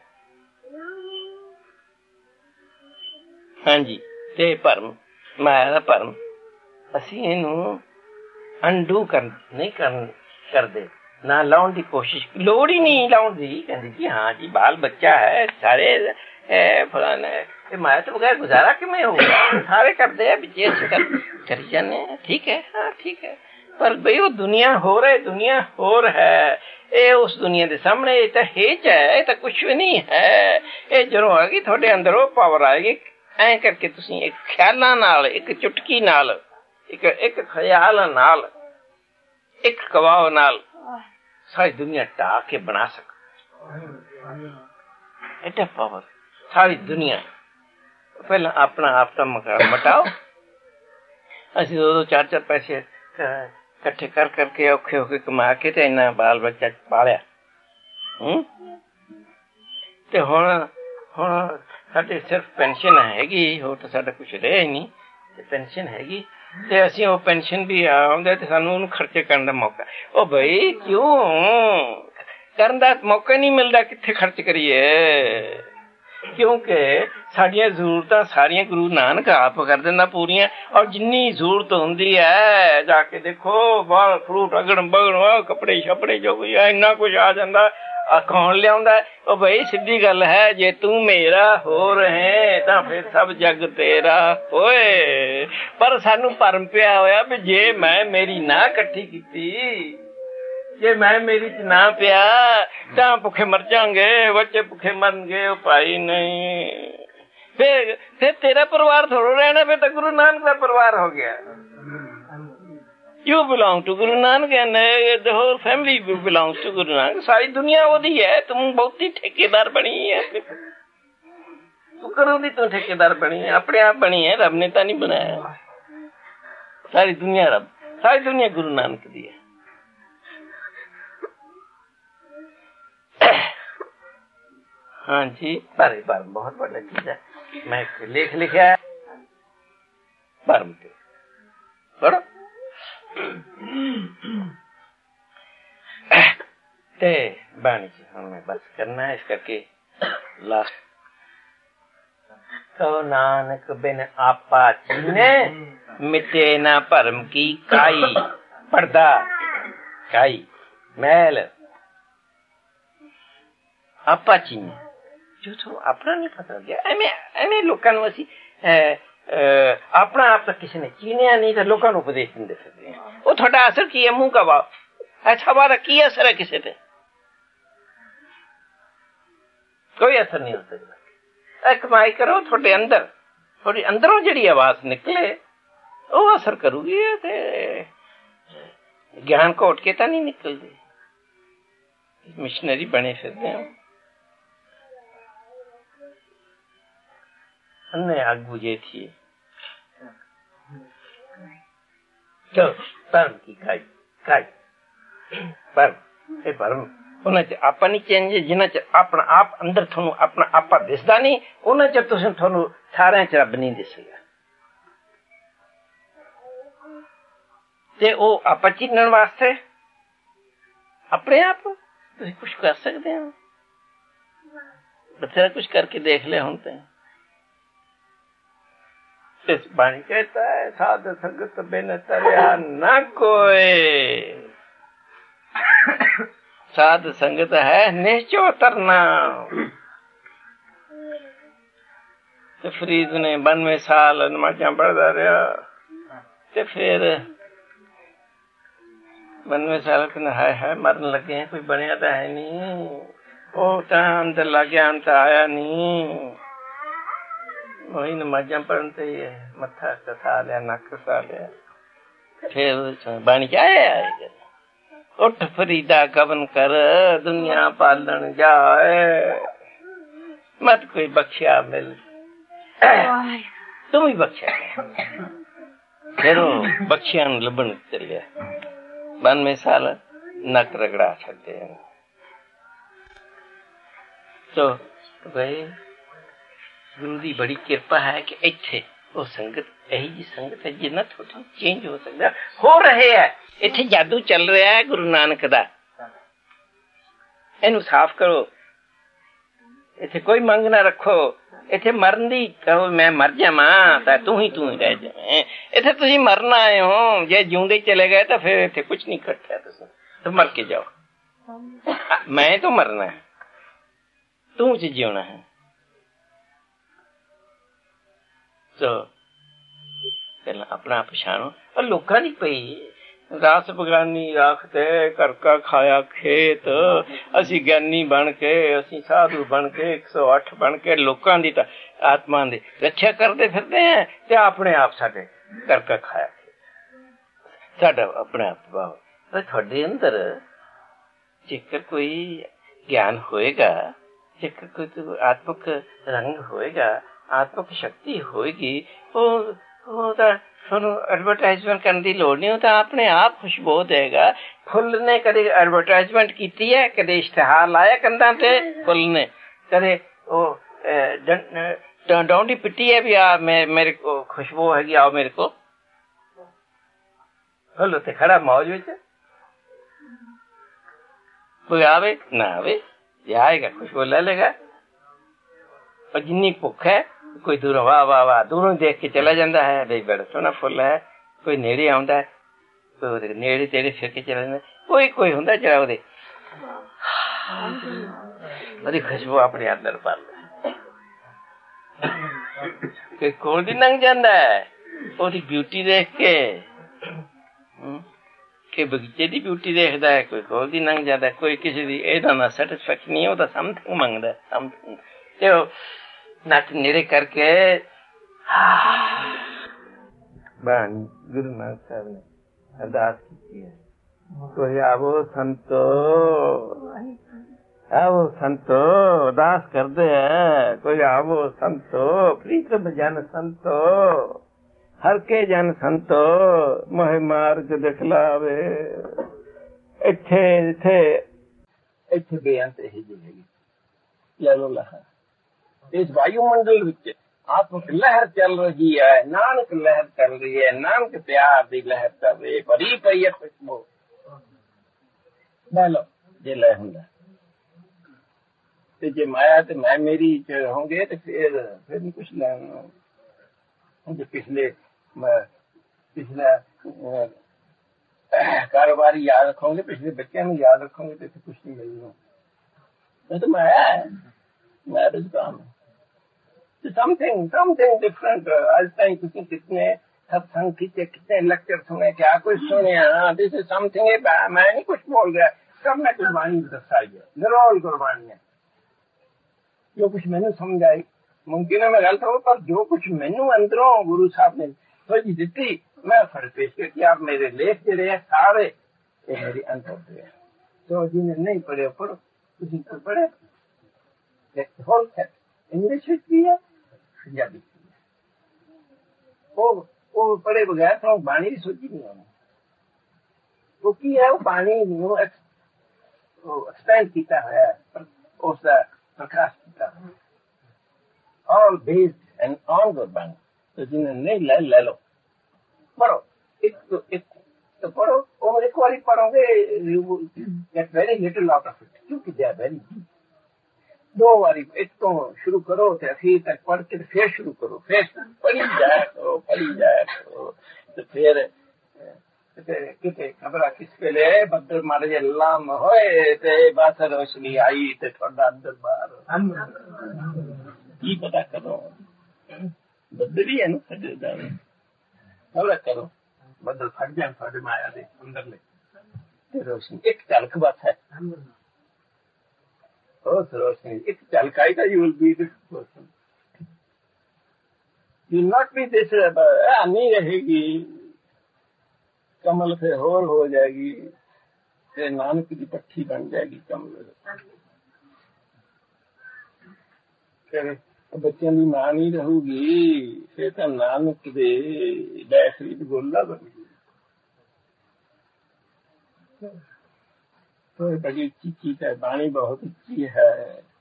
[SPEAKER 1] ਹਾਂਜੀ, ਤੇ ਭਰਮ, ਮਾਇਆ ਦਾ ਭਰਮ, ਅਸੀਂ ਇਹਨੂੰ ਅੰਡੂ ਕਰ ਨਹੀਂ ਕਰਨ ਕਰਦੇ, ਨਾ ਲਾਉਣ ਦੀ ਕੋਸ਼ਿਸ਼, ਲੋੜ ਹੀ ਨਹੀਂ ਲਾਉਣ ਦੀ। ਕਹਿੰਦੀ ਜੀ ਹਾਂ ਜੀ ਬਾਲ ਬੱਚਾ ਹੈ, ਸਾਰੇ ਫਲਾਣਾ, ਇਹ ਮਾਇਆ ਤੋਂ ਬਗੈਰ ਗੁਜ਼ਾਰਾ ਕਿਵੇਂ ਹੋਊਗਾ? ਸਾਰੇ ਕਰਦੇ ਆ ਵਿੱਚ ਕਰੀ ਜਾਂਦੇ, ਠੀਕ ਹੈ, ਹਾਂ ਠੀਕ ਹੈ, ਪਰ ਬਈ ਉਹ ਦੁਨੀਆ ਹੋਰ ਹੈ, ਦੁਨੀਆ ਹੋਰ ਹੈ। ਇਹ ਉਸ ਦੁਨੀਆ ਦੇ ਸਾਹਮਣੇ ਇਹ ਤਾਂ ਹੇਚ ਹੈ, ਇਹ ਤਾਂ ਕੁਛ ਵੀ ਨਹੀਂ ਹੈ। ਇਹ ਜਦੋਂ ਆ ਗਈ ਤੁਹਾਡੇ ਅੰਦਰ ਉਹ ਪਾਵਰ ਆਏਗੀ, ਐਂ ਕਰਕੇ ਤੁਸੀਂ ਇੱਕ ਖਿਆਲਾਂ ਨਾਲ, ਇੱਕ ਚੁਟਕੀ ਨਾਲ, ਇੱਕ ਇੱਕ ਖਿਆਲ ਨਾਲ, ਇੱਕ ਕਵਾਓ ਨਾਲ ਸਾਰੀ ਦੁਨੀਆ ਢਾ ਕੇ ਬਣਾ ਸਕੋ। ਐਡਾ ਪਾਵਰ ਸਾਰੀ ਦੁਨੀਆ। ਪਹਿਲਾਂ ਆਪਣਾ ਆਪ ਤਾਂ ਮਟਾਓ। ਅਸੀਂ ਦੋ ਦੋ ਚਾਰ ਚਾਰ ਪੈਸੇ ਇਕੱਠੇ ਕਰ ਕਰਕੇ ਔਖੇ ਹੋ ਕੇ ਕਮਾ ਕੇ ਤੇ ਇੰਨਾ ਬਾਲ ਬੱਚਾ ਪਾਲਿਆ। ਹਮ ਤੇ ਹੁਣ ਹੁਣ ਸਾਡੇ ਸਿਰਫ ਪੈਨਸ਼ਨ ਹੈਗੀ, ਹੋਰ ਤਾਂ ਸਾਡਾ ਕੁਛ ਰਿਹਾ ਹੀ ਨਹੀਂ। ਤੇ ਪੈਨਸ਼ਨ ਹੈਗੀ ਤੇ ਅਸੀਂ ਉਹ ਪੈਨਸ਼ਨ ਵੀ ਆਉਂਦਾ ਤੇ ਸਾਨੂੰ ਉਹਨੂੰ ਖਰਚੇ ਕਰਨ ਦਾ ਮੌਕਾ। ਉਹ ਬਈ ਕਿਉਂ ਕਰਨ ਦਾ ਮੌਕਾ ਨਹੀਂ ਮਿਲਦਾ? ਕਿੱਥੇ ਖਰਚ ਕਰੀਏ? ਕਿਉਂਕਿ ਸਾਡੀਆਂ ਜ਼ਰੂਰਤਾਂ ਸਾਰੀਆਂ ਗੁਰੂ ਨਾਨਕ ਆਪ ਕਰ ਦਿੰਦਾ ਪੂਰੀਆਂ। ਔਰ ਜਿੰਨੀ ਜ਼ਰੂਰਤ ਹੁੰਦੀ ਹੈ ਜਾ ਕੇ ਦੇਖੋ, ਬਾਲ ਫਰੂਟ ਅਗਣ ਬਗਣ, ਕੱਪੜੇ ਛਪੜੇ ਜੋ ਕੋਈ ਇੰਨਾ ਕੁਛ ਆ ਜਾਂਦਾ। ਆ ਕੌਣ ਲਿਆਉਂਦਾ? ਉਹ ਬਈ ਸਿੱਧੀ ਗੱਲ ਹੈ, ਜੇ ਤੂੰ ਮੇਰਾ ਹੋ ਰਹੇ ਤਾਂ ਫਿਰ ਸਭ ਜੱਗ ਤੇਰਾ ਹੋਏ। ਪਰ ਸਾਨੂੰ ਭਰਮ ਪਿਆ ਹੋਇਆ ਵੀ ਜੇ ਮੈਂ ਮੇਰੀ ਨਾ ਇਕੱਠੀ ਕੀਤੀ, ਜੇ ਮੈਂ ਮੇਰੀ ਚ ਨਾ ਪਿਆ ਤਾਂ ਭੁੱਖੇ ਮਰ ਜਾਵਾਂਗੇ, ਬੱਚੇ ਭੁੱਖੇ ਮਰਨਗੇ। ਉਹ ਭਾਈ ਨਹੀਂ, ਫਿਰ ਫਿਰ ਤੇਰਾ ਪਰਿਵਾਰ ਥੋੜ੍ਹਾ ਰਹਿਣਾ, ਫਿਰ ਤਾਂ ਗੁਰੂ ਨਾਨਕ ਦਾ ਪਰਿਵਾਰ ਹੋ ਗਿਆ। You belong to Guru Nanak and uh, the whole family belongs to Guru Nanak. सारी दुनिया ਉਹਦੀ ਹੈ, तुम बहुत ही ठेकेदार बनी है। तू करो दी तू ठेकेदार बनी है, अपने आप बनी है, रब ने तो नहीं बनाया। सारी दुनिया रब, सारी दुनिया गुरु नानक दी है। हाँ जी, पर पर बहुत बड़ा चीज है। मैं लेख लिखा है परम के पढ़ो ते बाणी से हमें बस करना है। इस करके लास्ट तो नानक बिन आपा चीने मिटे ना भरम की काई। पर्दा काई मैल आपा चीने जो तो अपना नहीं पता गया। एवें एवें लोकां नूं असीं अपना आप तो किसी ने चीनिया नहीं तो लोगों को उपदेश नहीं दे सकते। वो थोड़ा असर की है, मुंह का भाव अच्छा बात की असर है किसी पे? कोई असर नहीं हो सकता। कमाई करो, थोड़े अंदर थोड़ी अंदरों जी आवाज निकले वो असर करूगी। ज्ञान को उठ के तो नहीं निकलती। मिशनरी बने फिरते हैं अन्य आग बुझे थी। तो परम की खाई खाई परम ए परम उन्हें च आपा नहीं चेंज, जिन्हें च अपना आप अंदर थानू अपना आपा दिसदा नहीं, उन्हें च तुसीं थानू सारे च रब नहीं दिसेगा। ते ओ आपा चिन्हण वास्ते अपने आप तुसीं कुछ कर सकते हो। बथेरा कुछ करके देख ले हुण ते। इस बाणी कहता है साध संगत बिन तरया न कोई, साध संगत है निश्चो तरना। तो फरीद ने बानवे साल नमाज़ां पढ़दा रहा, ते फिर बानवे साल कने हाय हाय मरन लगे हैं, कोई बनिया तो है नहीं, ओ टाइम ते लग गया अंत आया नहीं। वही नमाज़ां पढ़न ते मत्था कसा लिया, नक कसा लिया। फिर बाणी क्या है, उठ फरीदा कवन कर दुनिया पालन जाए, मत कोई बख्शिया मिल तुम ही बख्शिया। फिर वो बख्शिया लबन चलिया, बानवे साल नक रगड़ा छड़े। तो भाई गुरु की बड़ी कृपा है कि इत्थे वो संगत यही जी संगत है जिन्ना थोड़ा चेंज हो सकता हो रहे है। इत्थे जादू चल रहा है गुरु नानक दा, इनू साफ करो। इत्थे कोई मंग ना रखो, इत्थे मरन दी कहो मैं मर जावां तू ही तू ही रह जाए। इत्थे तुसीं मरना आए हो, जे जिउंदे चले गए तो फिर इत्थे कुछ नहीं इकट्ठा, तुसीं तो मर के जाओ। मैं तो मरना है, तू च जीना है। तो पहला अपना पछाणो। और लोकां दी पई रास बगानी राखते घर का खाया खेत, असी ज्ञानी बन के असी साधु बन के एक सौ अठ बन के लोकां दी आत्मा दी रक्षा करते फिरते हैं, ते अपने आप साडे घर का खाया खेत साडा अपने आप भाव। पर थोड़े अंदर जेकर कोई ज्ञान होएगा, जेकर कोई आत्मक रंग होएगा, आत्मक शक्ति होएगी, वो एडवर्टाइजमेंट करने की लोड़ नहीं होता, अपने आप खुशबू देगा। फुल ने कदे एडवर्टाइजमेंट की है, कदे इश्तिहार लाया कंधा ते, फुल ने कदे डोंडी पिटी है भी आ मेरे को खुशबू हैगी, आओ मेरे को। फुल उत्ते खड़ा मौज विच, कोई आवे ना आवे, जे आएगा खुशबू ले लेगा। और जिन्नी भुख है कोई दूरों वाह वाह वाह दूरों देख के चला जाता है, भाई बड़ा सोहना फुल है। कोई नेड़े आउंदा है, कोई नेड़े तेड़े फिर के चला जाता, कोई कोई हुंदा चला ओदे बड़ी खुशबू अपने अंदर पा ले। कोई कोल दी लंघ जाता है, ओदी ब्यूटी देख के, कि बगीचे दी ब्यूटी देखदा है, कोई कोल दी लंघ जाता है, कोई किसी दी एदा ना सैटिस्फैक्शन नहीं, ओदा समथिंग मंगदा है, समथिंग। तो नक नेड़े करके बाणी गुरु नानक साहब ने अरदास की है, कोई आवो संतो, आवो संतो, अरदास कर दे है, कोई आवो संतो, प्रीतम जन संतो, हर के जन संतो, मोह मार्ग दिखलावे। इत्थे इत्थे इत्थे बेअंत ही जिंदगी ले लो लहा। इस वायुमंडल विच आत्मक लहर चल रही है, नानक लहर चल रही है, नानक प्यार दी लहर चल रही है, भरी पई है खुशबू। लो जे लह हुंदा ते जे माया ते मैं मेरी च होंगे ते फिर फिर नहीं कुछ लेना। जो पिछले पिछला कारोबारी याद रखोगे, पिछले बच्चे में याद रखोगे तो कुछ नहीं मिलेगा। मैं तो माया है, माया तो काम है। Something something different. आज तक किसी कितने सत्संग कितने कितने लेक्चर सुने, क्या कुछ सुने, हाँ दिस इज समथिंग। मैं नहीं कुछ बोल रहा, सब मैं कुर्बानी दर्शाई है, जरूर कुर्बानी है। जो कुछ मैंने समझ आई, मुमकिन है मैं गलत हूँ, पर जो कुछ मैनू अंदरों गुरु साहब ने थोड़ी दी, मैं फर्ज पेश करके आप मेरे लेख जो रहे सारे ये मेरी अंतर है। तो जिन्हें नहीं पढ़े पढ़ो, किसी को पढ़े होल सेट इंग्लिश भी है, पंजाबी भी है। वो वो पढ़े बगैर तो बाणी सोची नहीं होनी। वो की है, वो बाणी ਉਹ ਐਕਸਪੈਂਡ ਕੀਤਾ ਹੋਇਆ, ਉਸ ਦਾ ਪ੍ਰਕਾਸ਼ ਕੀਤਾ, all based and on Gurbani. ਤੇ ਜਿਹਨੇ ਨਹੀਂ ਲੈ ਲੈ ਲਓ, ਪੜੋ ਇੱਕ ਤੋਂ ਇੱਕ तो पढ़ो, और एक बार पढ़ोगे get very little out of it, क्योंकि दे आर वेरी डीप। दो बारी एक तो शुरू करो तो अखीर तक पढ़ के फिर शुरू करो, फिर पढ़ी जाया करो, पढ़ी जाया करो। तो फिर किते खबर किस वेले बदल मारे जे लाम होए ते बस रोशनी आई ते थोड़ा अंदर बाहर की पता करो, बदल ही है ना सजे जावे, खबर करो बदल फट जाए थोड़े माया दे अंदर ले रोशनी एक झलक बस है, उस रोशनी एक झलक आई तो you will be this person, you not be this नहीं रहेगी, कमल से होर हो जाएगी, फिर नानक की पट्टी बन जाएगी कमल। फिर बच्चों की मां नहीं रहूगी, फिर तो नानक दे बैसरी गोला बन गई। तो बड़ी उच्ची चीज है, बाणी बहुत उच्ची है।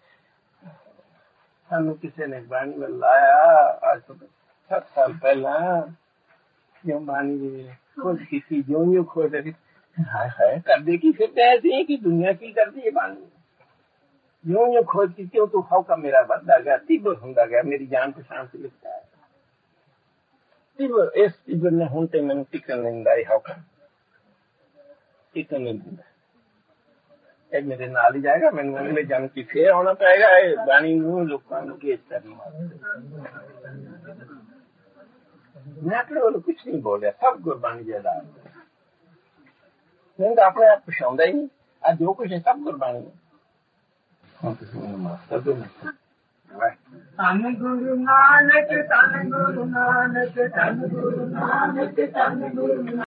[SPEAKER 1] सानू किसी ने बाणी में लाया आज तो सात साल पहला, क्यों बाणी खोज की थी, जो यूं खोज रही है कर देगी, फिर ऐसी कि दुनिया की कर दी है बाणी, यूं यूं खोज की क्यों तू हाउ का मेरा बदला गया, तीव्र होंदा गया, मेरी जान पहचान से लिखता है तीव्र, इस तीव्र ने होते मैंने टिकन नहीं लाई, हाउ का टिकन नहीं दिंदा, एक मेरे नाल ही जाएगा, मैंने अगले जन्म की फिर आना पड़ेगा, बाणी नूं लोकां नूं गेज करने मैं अपने वालों कुछ नहीं बोल रहा, सब गुरबाणी ज्यादा नहीं तो अपने आप पछाऊंदा ही नहीं, आज जो कुछ है सब गुरबाणी है। धन गुरु नानक, धन गुरु नानक, धन गुरु नानक, धन गुरु